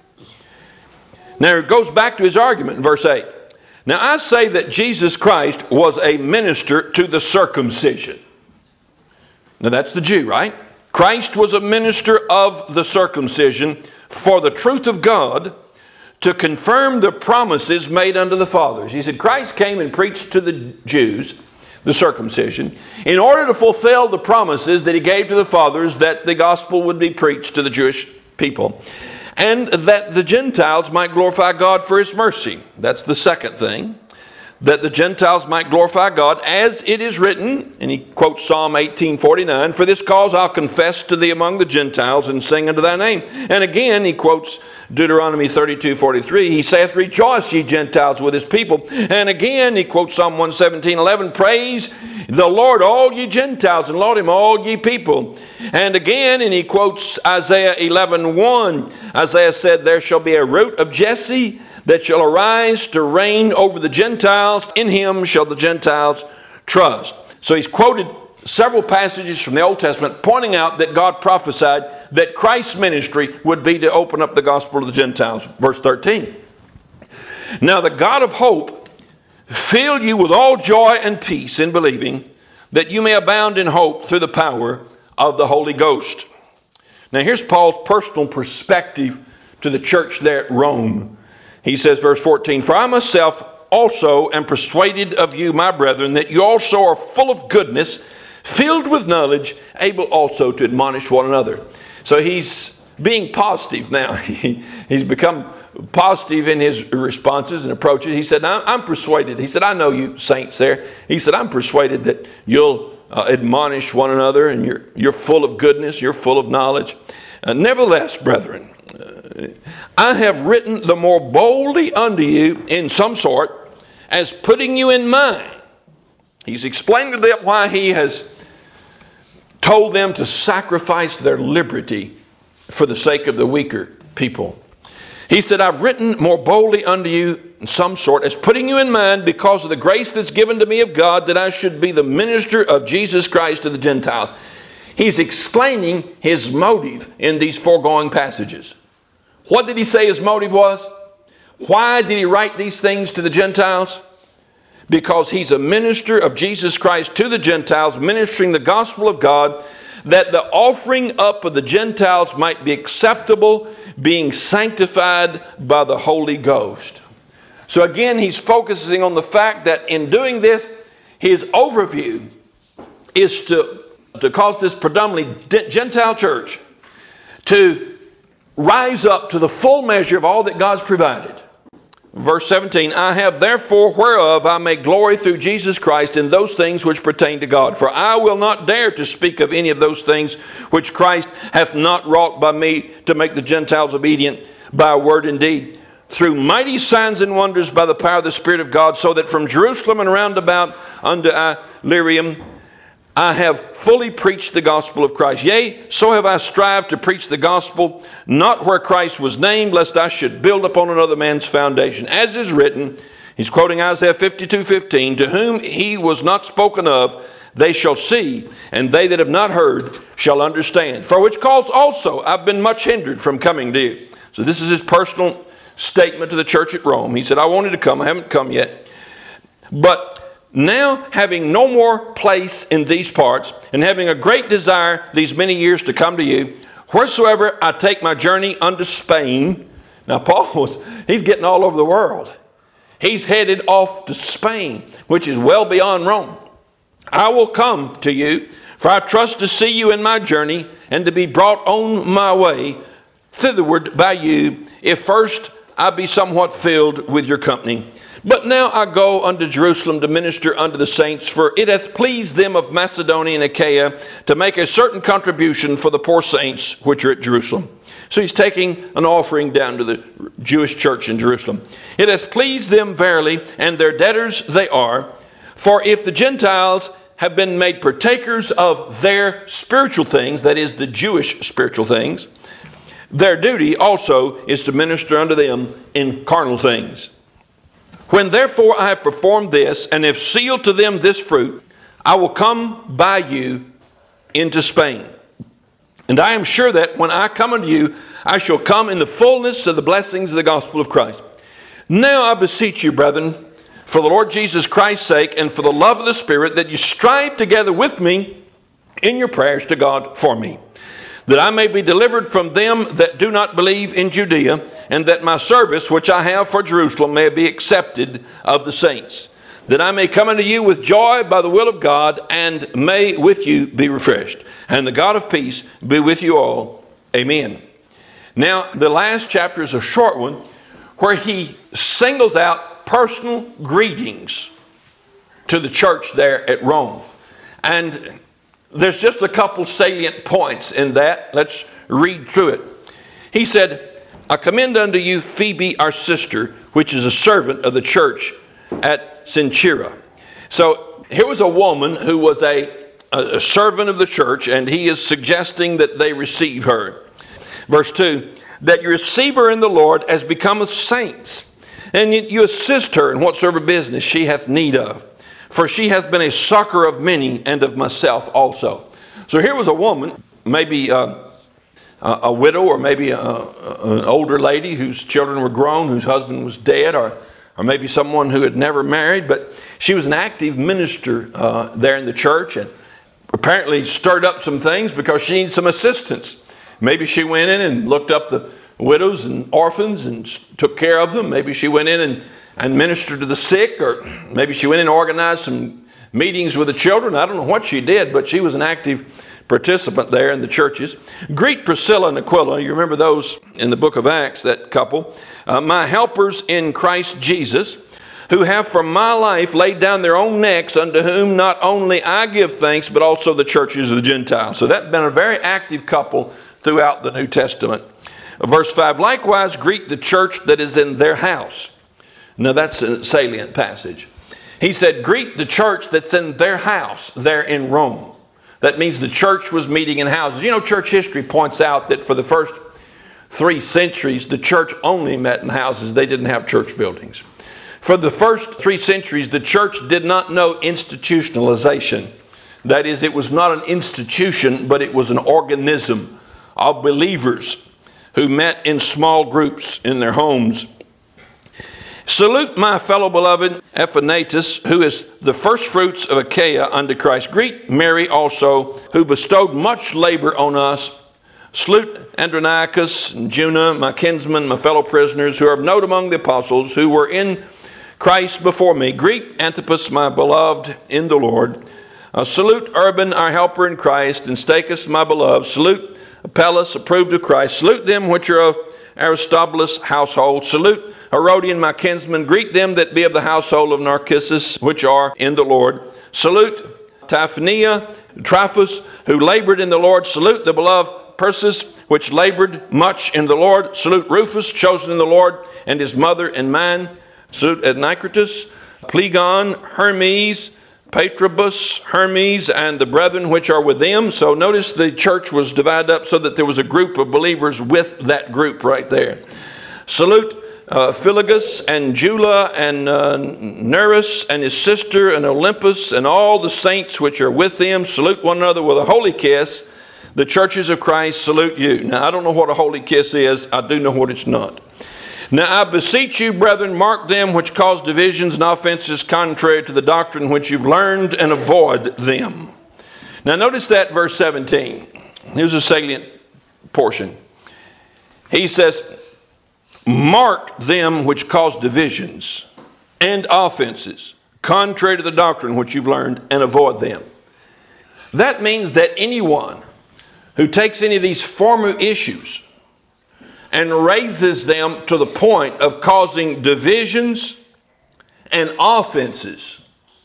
Now it goes back to his argument in verse eight. Now I say that Jesus Christ was a minister to the circumcision. Now that's the Jew, right? Christ was a minister of the circumcision for the truth of God, to confirm the promises made unto the fathers. He said Christ came and preached to the Jews, the circumcision, in order to fulfill the promises that he gave to the fathers, that the gospel would be preached to the Jewish people, and that the Gentiles might glorify God for his mercy. That's the second thing. That the Gentiles might glorify God, as it is written, and he quotes Psalm eighteen forty-nine, for this cause I'll confess to thee among the Gentiles, and sing unto thy name. And again he quotes Deuteronomy thirty-two forty-three. He saith, rejoice ye Gentiles with his people. And again he quotes Psalm one seventeen eleven, praise the Lord all ye Gentiles, and laud him all ye people. And again, and he quotes Isaiah eleven one. Isaiah said, there shall be a root of Jesse that shall arise to reign over the Gentiles. In him shall the Gentiles trust. So he's quoted several passages from the Old Testament pointing out that God prophesied that Christ's ministry would be to open up the gospel to the Gentiles. Verse thirteen. Now the God of hope fill you with all joy and peace in believing, that you may abound in hope through the power of the Holy Ghost. Now here's Paul's personal perspective to the church there at Rome. He says, verse fourteen, for I myself also am persuaded of you, my brethren, that you also are full of goodness, filled with knowledge, able also to admonish one another. So he's being positive now. He, he's become positive in his responses and approaches. He said, I'm persuaded. He said, I know you saints there. He said, I'm persuaded that you'll uh, admonish one another, and you're, you're full of goodness, you're full of knowledge. Uh, nevertheless, brethren, uh, I have written the more boldly unto you in some sort, as putting you in mind. He's explained to them why he has told them to sacrifice their liberty for the sake of the weaker people. He said, I've written more boldly unto you in some sort, as putting you in mind because of the grace that's given to me of God, that I should be the minister of Jesus Christ to the Gentiles. He's explaining his motive in these foregoing passages. What did he say his motive was? Why did he write these things to the Gentiles? Because he's a minister of Jesus Christ to the Gentiles, ministering the gospel of God, that the offering up of the Gentiles might be acceptable, being sanctified by the Holy Ghost. So again, he's focusing on the fact that in doing this, his overview is to, to cause this predominantly Gentile church to rise up to the full measure of all that God's provided. Verse seventeen, I have therefore whereof I may glory through Jesus Christ in those things which pertain to God. For I will not dare to speak of any of those things which Christ hath not wrought by me to make the Gentiles obedient by word and deed, through mighty signs and wonders by the power of the Spirit of God, so that from Jerusalem and round about unto Illyricum I have fully preached the gospel of Christ. Yea, so have I strived to preach the gospel, not where Christ was named, lest I should build upon another man's foundation. As is written, he's quoting Isaiah fifty-two fifteen, to whom he was not spoken of, they shall see, and they that have not heard shall understand. For which cause also I've been much hindered from coming to you. So this is his personal statement to the church at Rome. He said, I wanted to come, I haven't come yet. But now, having no more place in these parts, and having a great desire these many years to come to you, wheresoever I take my journey unto Spain. Now, Paul was, he's getting all over the world. He's headed off to Spain, which is well beyond Rome. I will come to you, for I trust to see you in my journey, and to be brought on my way thitherward by you, if first I be somewhat filled with your company. But now I go unto Jerusalem to minister unto the saints, for it hath pleased them of Macedonia and Achaia to make a certain contribution for the poor saints which are at Jerusalem. So he's taking an offering down to the Jewish church in Jerusalem. It hath pleased them verily, and their debtors they are. For if the Gentiles have been made partakers of their spiritual things, that is, the Jewish spiritual things, their duty also is to minister unto them in carnal things. When therefore I have performed this, and have sealed to them this fruit, I will come by you into Spain. And I am sure that when I come unto you, I shall come in the fullness of the blessings of the gospel of Christ. Now I beseech you, brethren, for the Lord Jesus Christ's sake, and for the love of the Spirit, that you strive together with me in your prayers to God for me, that I may be delivered from them that do not believe in Judea, and that my service which I have for Jerusalem may be accepted of the saints, that I may come unto you with joy by the will of God, and may with you be refreshed. And the God of peace be with you all. Amen. Now, the last chapter is a short one, where he singles out personal greetings to the church there at Rome. And there's just a couple salient points in that. Let's read through it. He said, I commend unto you Phoebe, our sister, which is a servant of the church at Cenchrea. So here was a woman who was a, a servant of the church, and he is suggesting that they receive her. Verse two, that you receive her in the Lord as becometh saints, and you assist her in whatsoever business she hath need of. For she hath been a succor of many, and of myself also. So here was a woman, maybe uh, a widow, or maybe a, a, an older lady whose children were grown, whose husband was dead, or, or maybe someone who had never married. But she was an active minister uh, there in the church, and apparently stirred up some things because she needed some assistance. Maybe she went in and looked up the widows and orphans and took care of them. Maybe she went in and and ministered to the sick, or maybe she went in and organized some meetings with the children. I don't know what she did, but she was an active participant there in the churches. Greet Priscilla and Aquila. You remember those in the book of Acts, that couple. Uh, my helpers in Christ Jesus, who have for my life laid down their own necks, unto whom not only I give thanks, but also the churches of the Gentiles. So that's been a very active couple throughout the New Testament. Verse five, likewise greet the church that is in their house. Now that's a salient passage. He said, greet the church that's in their house there in Rome. That means the church was meeting in houses. You know, church history points out that for the first three centuries, the church only met in houses. They didn't have church buildings. For the first three centuries, the church did not know institutionalization. That is, it was not an institution, but it was an organism of believers who met in small groups in their homes. Salute my fellow beloved Epaphras, who is the first fruits of Achaia unto Christ. Greet Mary also, who bestowed much labor on us. Salute Andronicus and Juna, my kinsmen, my fellow prisoners, who are of note among the apostles, who were in Christ before me. Greet Antipas, my beloved in the Lord. Uh, salute Urban, our helper in Christ, and Stachys, my beloved. Salute Apelles, approved of Christ. Salute them which are of Aristobulus' household. Salute Herodian, my kinsman. Greet them that be of the household of Narcissus, which are in the Lord. Salute Tryphenia, Tryphus, who labored in the Lord. Salute the beloved Persis, which labored much in the Lord. Salute Rufus, chosen in the Lord, and his mother and mine. Salute Anicritus, Plegon, Hermes, Patrobus, Hermes, and the brethren which are with them. So notice the church was divided up so that there was a group of believers with that group right there. Salute uh, Philologus and Jula and uh, Nereus and his sister and Olympus and all the saints which are with them. Salute one another with a holy kiss. The churches of Christ salute you. Now, I don't know what a holy kiss is. I do know what it's not. Now I beseech you, brethren, mark them which cause divisions and offenses contrary to the doctrine which you've learned, and avoid them. Now notice that verse seventeen. Here's a salient portion. He says, mark them which cause divisions and offenses contrary to the doctrine which you've learned, and avoid them. That means that anyone who takes any of these former issues and raises them to the point of causing divisions and offenses,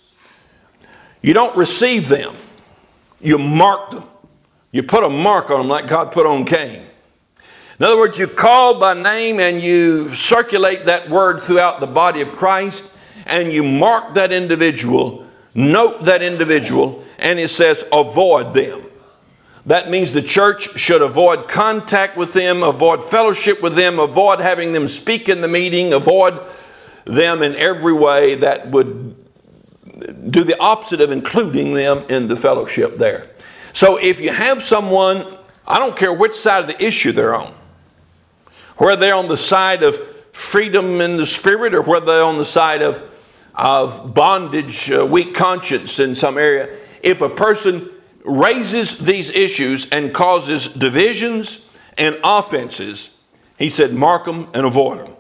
you don't receive them. You mark them. You put a mark on them like God put on Cain. In other words, you call by name and you circulate that word throughout the body of Christ, and you mark that individual, note that individual, and it says avoid them. That means the church should avoid contact with them, avoid fellowship with them, avoid having them speak in the meeting, avoid them in every way that would do the opposite of including them in the fellowship there. So if you have someone, I don't care which side of the issue they're on, whether they're on the side of freedom in the spirit or whether they're on the side of, of bondage, uh, weak conscience in some area, if a person raises these issues and causes divisions and offenses, he said, mark them and avoid them.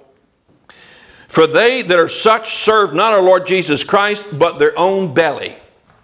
For they that are such serve not our Lord Jesus Christ, but their own belly.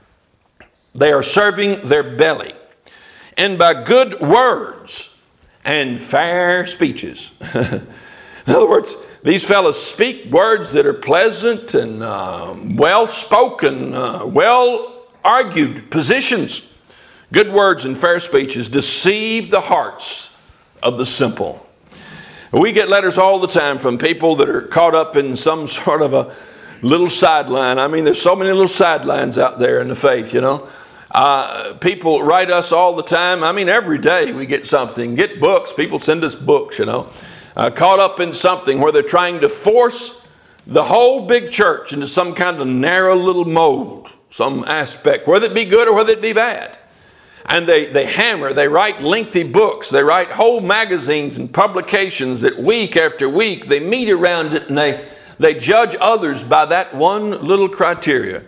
They are serving their belly. And by good words and fair speeches. In other words, these fellows speak words that are pleasant and uh, well-spoken, uh, well-argued positions. Good words and fair speeches deceive the hearts of the simple. We get letters all the time from people that are caught up in some sort of a little sideline. I mean, there's so many little sidelines out there in the faith, you know. Uh, people write us all the time. I mean, every day we get something. Get books. People send us books, you know. Uh, caught up in something where they're trying to force the whole big church into some kind of narrow little mold, some aspect, whether it be good or whether it be bad. And they, they hammer, they write lengthy books, they write whole magazines and publications that week after week, they meet around it and they, they judge others by that one little criteria.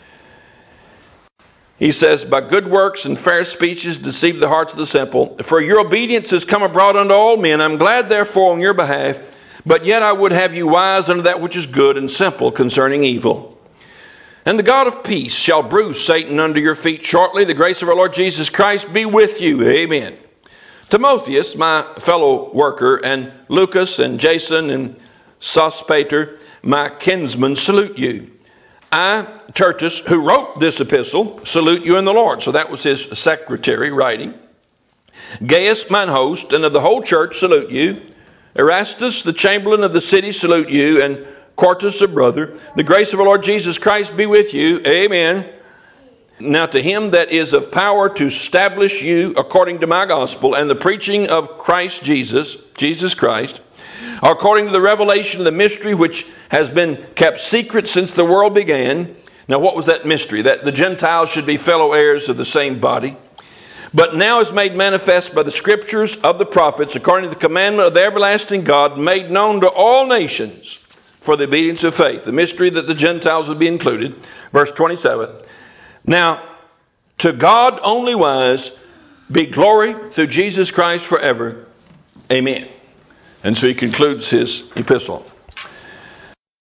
He says, by good works and fair speeches deceive the hearts of the simple. For your obedience has come abroad unto all men. I'm glad therefore on your behalf, but yet I would have you wise unto that which is good and simple concerning evil. And the God of peace shall bruise Satan under your feet shortly. The grace of our Lord Jesus Christ be with you. Amen. Timotheus, my fellow worker, and Lucas and Jason and Sospater, my kinsmen, salute you. I, Tertius, who wrote this epistle, salute you in the Lord. So that was his secretary writing. Gaius, mine host, and of the whole church, salute you. Erastus, the chamberlain of the city, salute you. And Quartus, a brother. The grace of our Lord Jesus Christ be with you. Amen. Now to him that is of power to establish you according to my gospel and the preaching of Christ Jesus, Jesus Christ, according to the revelation of the mystery which has been kept secret since the world began. Now what was that mystery? That the Gentiles should be fellow heirs of the same body. But now is made manifest by the scriptures of the prophets, according to the commandment of the everlasting God, made known to all nations for the obedience of faith. The mystery that the Gentiles would be included. Verse twenty-seven. Now, to God only wise be glory through Jesus Christ forever. Amen. And so he concludes his epistle.